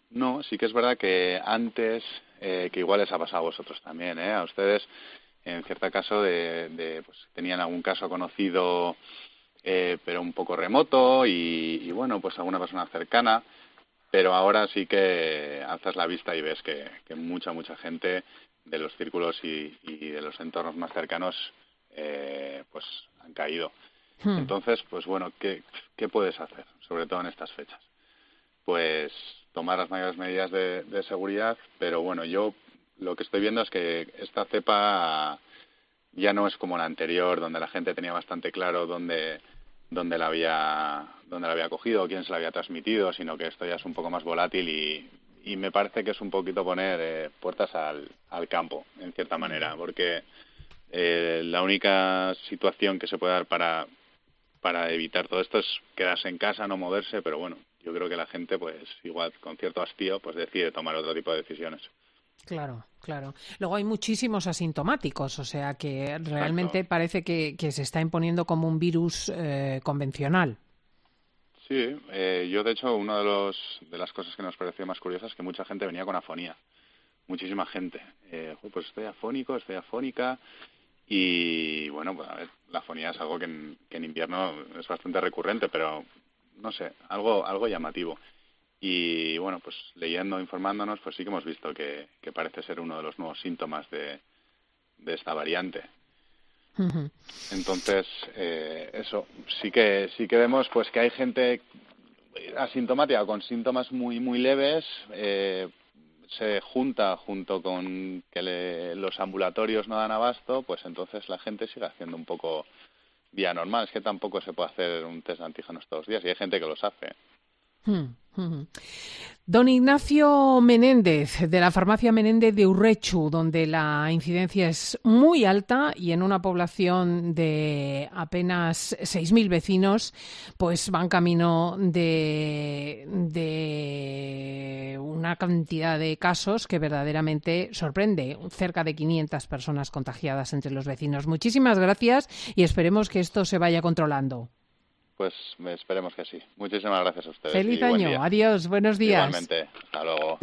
No, sí que es verdad que antes, eh, que igual les ha pasado a vosotros también, ¿eh? A ustedes, en cierto caso, de, de pues tenían algún caso conocido, eh, pero un poco remoto y, y, bueno, pues alguna persona cercana, pero ahora sí que alzas la vista y ves que, que mucha, mucha gente de los círculos y, y de los entornos más cercanos, eh, pues han caído. Hmm. Entonces, pues bueno, ¿qué, ¿qué puedes hacer, sobre todo en estas fechas? Pues tomar las mayores medidas de, de seguridad, pero bueno, yo lo que estoy viendo es que esta cepa ya no es como la anterior, donde la gente tenía bastante claro dónde, dónde la había dónde la había cogido, quién se la había transmitido, sino que esto ya es un poco más volátil y, y me parece que es un poquito poner eh, puertas al, al campo, en cierta manera, porque eh, la única situación que se puede dar para para evitar todo esto es quedarse en casa, no moverse, pero bueno, yo creo que la gente, pues igual con cierto hastío, pues decide tomar otro tipo de decisiones. Claro, claro. Luego hay muchísimos asintomáticos, o sea que realmente Exacto. parece que, que se está imponiendo como un virus eh, convencional. Sí, eh, yo de hecho una de los de las cosas que nos pareció más curiosas es que mucha gente venía con afonía, muchísima gente. Eh, pues estoy afónico, estoy afónica. Y bueno, pues a ver, la afonía es algo que en, que en invierno es bastante recurrente, pero no sé, algo algo llamativo. Y bueno, pues leyendo, informándonos, pues sí que hemos visto que, que parece ser uno de los nuevos síntomas de, de esta variante. Uh-huh. Entonces, eh, eso, sí que sí que vemos pues que hay gente asintomática con síntomas muy muy leves, eh, se junta junto con que le, los ambulatorios no dan abasto, pues entonces la gente sigue haciendo un poco vía normal. Es que tampoco se puede hacer un test de antígenos todos los días y hay gente que los hace. Hmm, hmm. Don Ignacio Menéndez, de la farmacia Menéndez de Urrechu, donde la incidencia es muy alta y en una población de apenas seis mil vecinos, pues van camino de, de una cantidad de casos que verdaderamente sorprende. Cerca de quinientas personas contagiadas entre los vecinos. Muchísimas gracias y esperemos que esto se vaya controlando. Pues esperemos que sí. Muchísimas gracias a ustedes. Feliz año. Adiós. Buenos días. Igualmente. Hasta luego.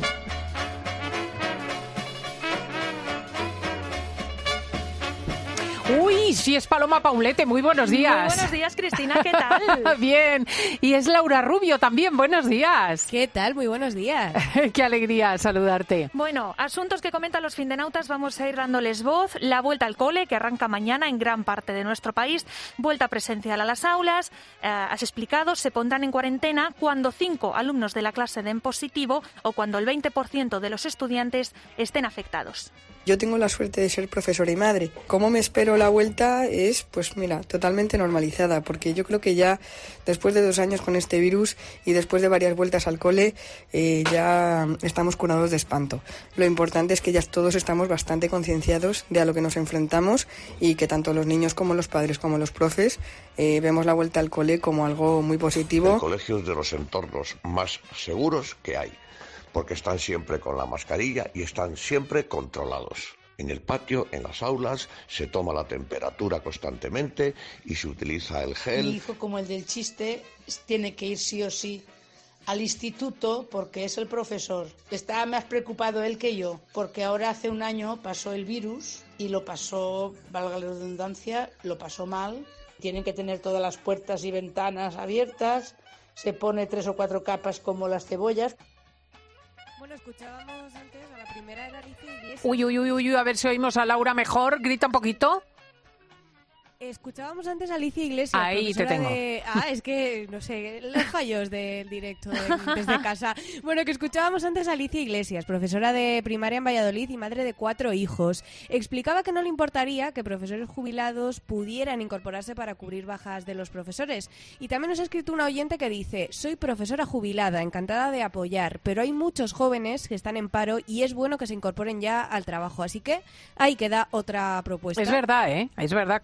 Uy, sí es Paloma Paulete, muy buenos días. Muy buenos días, Cristina, ¿qué tal? Bien, y es Laura Rubio también, buenos días. ¿Qué tal? Muy buenos días. Qué alegría saludarte. Bueno, asuntos que comentan los findenautas, vamos a ir dándoles voz. La vuelta al cole, que arranca mañana en gran parte de nuestro país. Vuelta presencial a las aulas. Eh, has explicado, se pondrán en cuarentena cuando cinco alumnos de la clase den positivo o cuando el veinte por ciento de los estudiantes estén afectados. Yo tengo la suerte de ser profesora y madre. ¿Cómo me espero la vuelta? Es, pues mira, totalmente normalizada, porque yo creo que ya después de dos años con este virus y después de varias vueltas al cole, eh, ya estamos curados de espanto. Lo importante es que ya todos estamos bastante concienciados de a lo que nos enfrentamos y que tanto los niños como los padres como los profes eh, vemos la vuelta al cole como algo muy positivo. El colegio es de los entornos más seguros que hay, porque están siempre con la mascarilla y están siempre controlados. En el patio, en las aulas, se toma la temperatura constantemente y se utiliza el gel. Mi hijo, como el del chiste, tiene que ir sí o sí al instituto porque es el profesor. Está más preocupado él que yo, porque ahora hace un año pasó el virus y lo pasó, valga la redundancia, lo pasó mal. Tienen que tener todas las puertas y ventanas abiertas, se pone tres o cuatro capas como las cebollas. Bueno, escuchábamos antes a la primera era Alicia Iglesias. Uy, uy, uy, uy, a ver si oímos a Laura mejor. Grita un poquito. Escuchábamos antes a Alicia Iglesias. Ahí te tengo. De... Ah, es que, no sé, los fallos del directo de, desde casa. Bueno, que escuchábamos antes a Alicia Iglesias, profesora de primaria en Valladolid y madre de cuatro hijos. Explicaba que no le importaría que profesores jubilados pudieran incorporarse para cubrir bajas de los profesores. Y también nos ha escrito una oyente que dice: soy profesora jubilada, encantada de apoyar, pero hay muchos jóvenes que están en paro y es bueno que se incorporen ya al trabajo. Así que ahí queda otra propuesta. Es verdad, ¿eh? Es verdad que podrían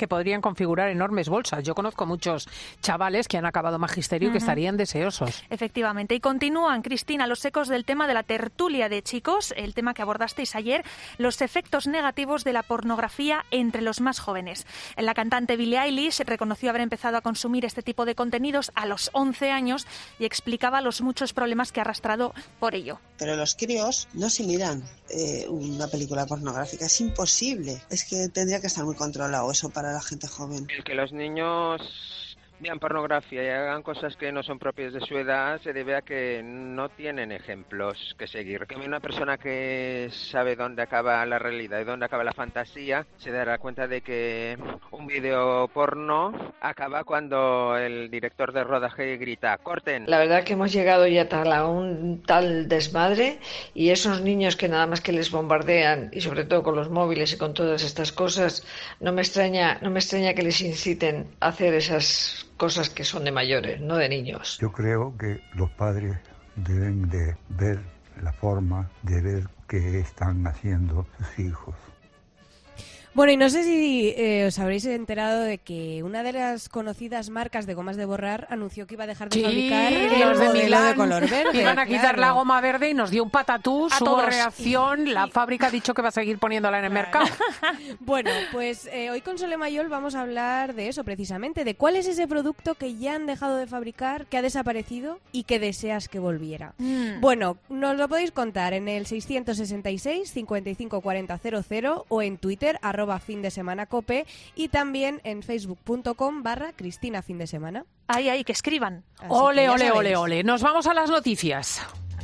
configurar enormes bolsas. Yo conozco muchos chavales que han acabado magisterio y que Ujú. estarían deseosos. Efectivamente. Y continúan, Cristina, los ecos del tema de la tertulia de chicos, el tema que abordasteis ayer, los efectos negativos de la pornografía entre los más jóvenes. La cantante Billie Eilish reconoció haber empezado a consumir este tipo de contenidos a los once años y explicaba los muchos problemas que ha arrastrado por ello. Pero los críos no se miran eh, una película pornográfica, es imposible. Es que tendría que estar muy controlado eso para la gente joven. El que los niños vean pornografía y hagan cosas que no son propias de su edad se debe a que no tienen ejemplos que seguir. Que una persona que sabe dónde acaba la realidad y dónde acaba la fantasía se dará cuenta de que un vídeo porno acaba cuando el director de rodaje grita ¡corten! La verdad que hemos llegado ya tal a un tal desmadre y esos niños que nada más que les bombardean y sobre todo con los móviles y con todas estas cosas, no me extraña, no me extraña que les inciten a hacer esas cosas que son de mayores, no de niños. Yo creo que los padres deben de ver la forma de ver qué están haciendo sus hijos. Bueno, y no sé si eh, os habréis enterado de que una de las conocidas marcas de gomas de borrar anunció que iba a dejar de Sí, fabricar el los de modelo Milán de color verde. iban a quitar claro. la goma verde y nos dio un patatús, A hubo todos. reacción, la fábrica ha dicho que va a seguir poniéndola en el mercado. Bueno, pues eh, hoy con Sole Mayol vamos a hablar de eso precisamente, de cuál es ese producto que ya han dejado de fabricar, que ha desaparecido y que deseas que volviera. Mm. Bueno, nos lo podéis contar en el seiscientos sesenta y seis, cincuenta y cinco cuarenta cero cero o en Twitter, arroba fin de semana cope, y también en facebook.com barra Cristina fin de semana. Ahí, ahí, que escriban. Así Ole, que ya ole, sabéis. ole, ole. Nos vamos a las noticias.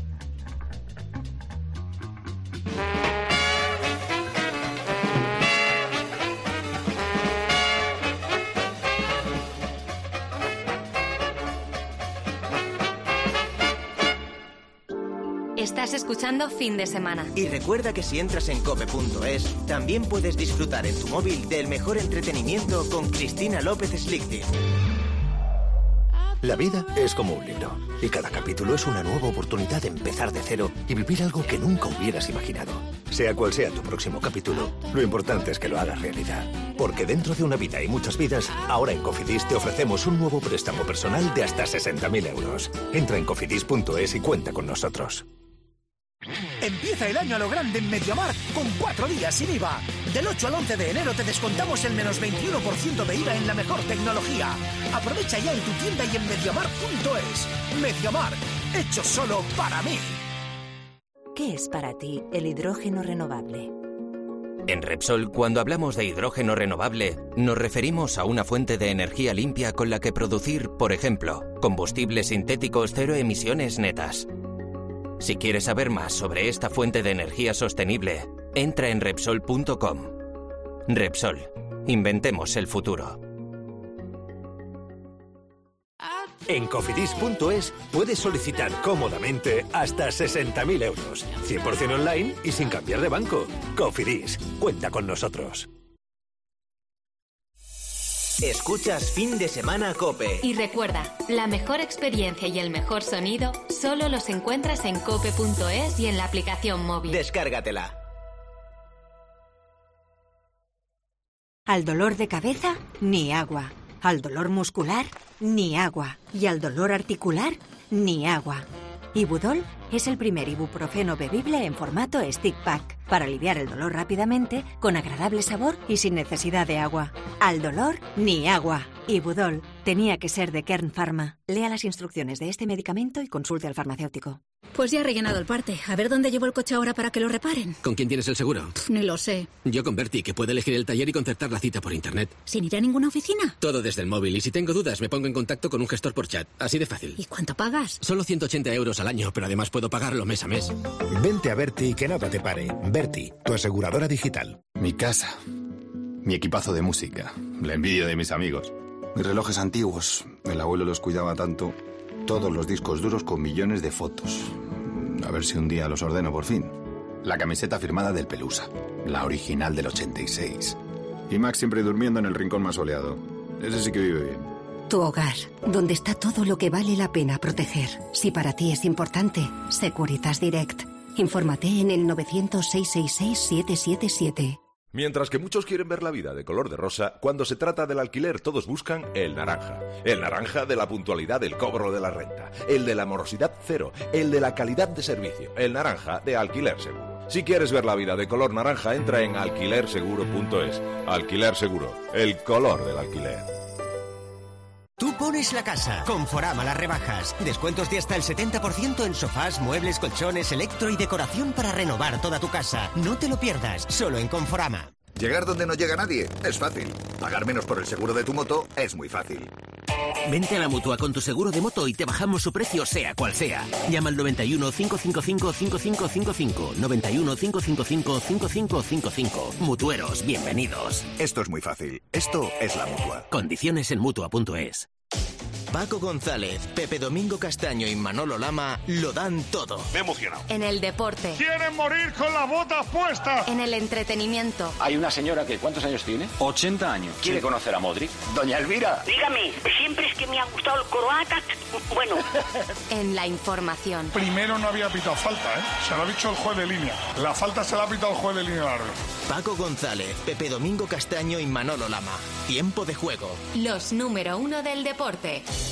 Estás escuchando Fin de Semana. Y recuerda que si entras en cope punto es, también puedes disfrutar en tu móvil del mejor entretenimiento con Cristina López Slichting. La vida es como un libro, y cada capítulo es una nueva oportunidad de empezar de cero y vivir algo que nunca hubieras imaginado. Sea cual sea tu próximo capítulo, lo importante es que lo hagas realidad. Porque dentro de una vida y muchas vidas, ahora en Cofidis te ofrecemos un nuevo préstamo personal de hasta sesenta mil euros. Entra en cofidis punto es y cuenta con nosotros. Empieza el año a lo grande en MediaMarkt con cuatro días sin I V A. Del ocho al once de enero te descontamos el menos veintiuno por ciento de I V A en la mejor tecnología. Aprovecha ya en tu tienda y en mediamarkt punto es. MediaMarkt, hecho solo para mí. ¿Qué es para ti el hidrógeno renovable? En Repsol, cuando hablamos de hidrógeno renovable, nos referimos a una fuente de energía limpia con la que producir, por ejemplo, combustibles sintéticos cero emisiones netas. Si quieres saber más sobre esta fuente de energía sostenible, entra en Repsol punto com. Repsol. Inventemos el futuro. En cofidis punto es puedes solicitar cómodamente hasta sesenta mil euros. cien por ciento online y sin cambiar de banco. Cofidis, cuenta con nosotros. Escuchas Fin de Semana Cope. Y recuerda, la mejor experiencia y el mejor sonido solo los encuentras en cope punto es y en la aplicación móvil. Descárgatela. Al dolor de cabeza, ni agua. Al dolor muscular, ni agua. Y al dolor articular, ni agua. Ibudol es el primer ibuprofeno bebible en formato stick pack para aliviar el dolor rápidamente, con agradable sabor y sin necesidad de agua. Al dolor, ni agua. Ibudol tenía que ser de Kern Pharma. Lea las instrucciones de este medicamento y consulte al farmacéutico. Pues ya he rellenado el parte. A ver dónde llevo el coche ahora para que lo reparen. ¿Con quién tienes el seguro? Pff, ni lo sé. Yo con Berti, que puede elegir el taller y concertar la cita por internet. ¿Sin ir a ninguna oficina? Todo desde el móvil, y si tengo dudas me pongo en contacto con un gestor por chat. Así de fácil. ¿Y cuánto pagas? Solo ciento ochenta euros al año, pero además puedo pagarlo mes a mes. Vente a Berti y que nada te pare. Berti, tu aseguradora digital. Mi casa. Mi equipazo de música. La envidia de mis amigos. Mis relojes antiguos. El abuelo los cuidaba tanto. Todos los discos duros con millones de fotos. A ver si un día los ordeno por fin. La camiseta firmada del Pelusa. La original del ochenta y seis. Y Max siempre durmiendo en el rincón más soleado. Ese sí que vive bien. Tu hogar, donde está todo lo que vale la pena proteger. Si para ti es importante, Securitas Direct. Infórmate en el novecientos, seiscientos sesenta y seis, siete siete siete. Mientras que muchos quieren ver la vida de color de rosa, cuando se trata del alquiler todos buscan el naranja. El naranja de la puntualidad del cobro de la renta, el de la morosidad cero, el de la calidad de servicio, el naranja de Alquiler Seguro. Si quieres ver la vida de color naranja, entra en alquiler seguro punto es. Alquiler Seguro, el color del alquiler. Tú pones la casa. Conforama las rebajas. Descuentos de hasta el setenta por ciento en sofás, muebles, colchones, electro y decoración para renovar toda tu casa. No te lo pierdas, solo en Conforama. Llegar donde no llega nadie es fácil. Pagar menos por el seguro de tu moto es muy fácil. Vente a la Mutua con tu seguro de moto y te bajamos su precio sea cual sea. Llama al noventa y uno, cinco cinco cinco, cinco cinco cinco cinco. noventa y uno, cinco cinco cinco, cinco cinco cinco cinco. Mutueros, bienvenidos. Esto es muy fácil. Esto es la Mutua. Condiciones en Mutua punto es. Paco González, Pepe Domingo Castaño y Manolo Lama lo dan todo. Me he emocionado. En el deporte. ¡Quieren morir con las botas puestas! En el entretenimiento. Hay una señora que, ¿cuántos años tiene? ochenta años. ¿Quiere sí. conocer a Modric? Doña Elvira. Dígame, siempre es que me ha gustado el croata. Bueno. En la información. Primero no había pitado falta, ¿eh? Se lo ha dicho el juez de línea. La falta se la ha pitado el juez de línea larga. Paco González, Pepe Domingo Castaño y Manolo Lama. Tiempo de juego. Los número uno del deporte.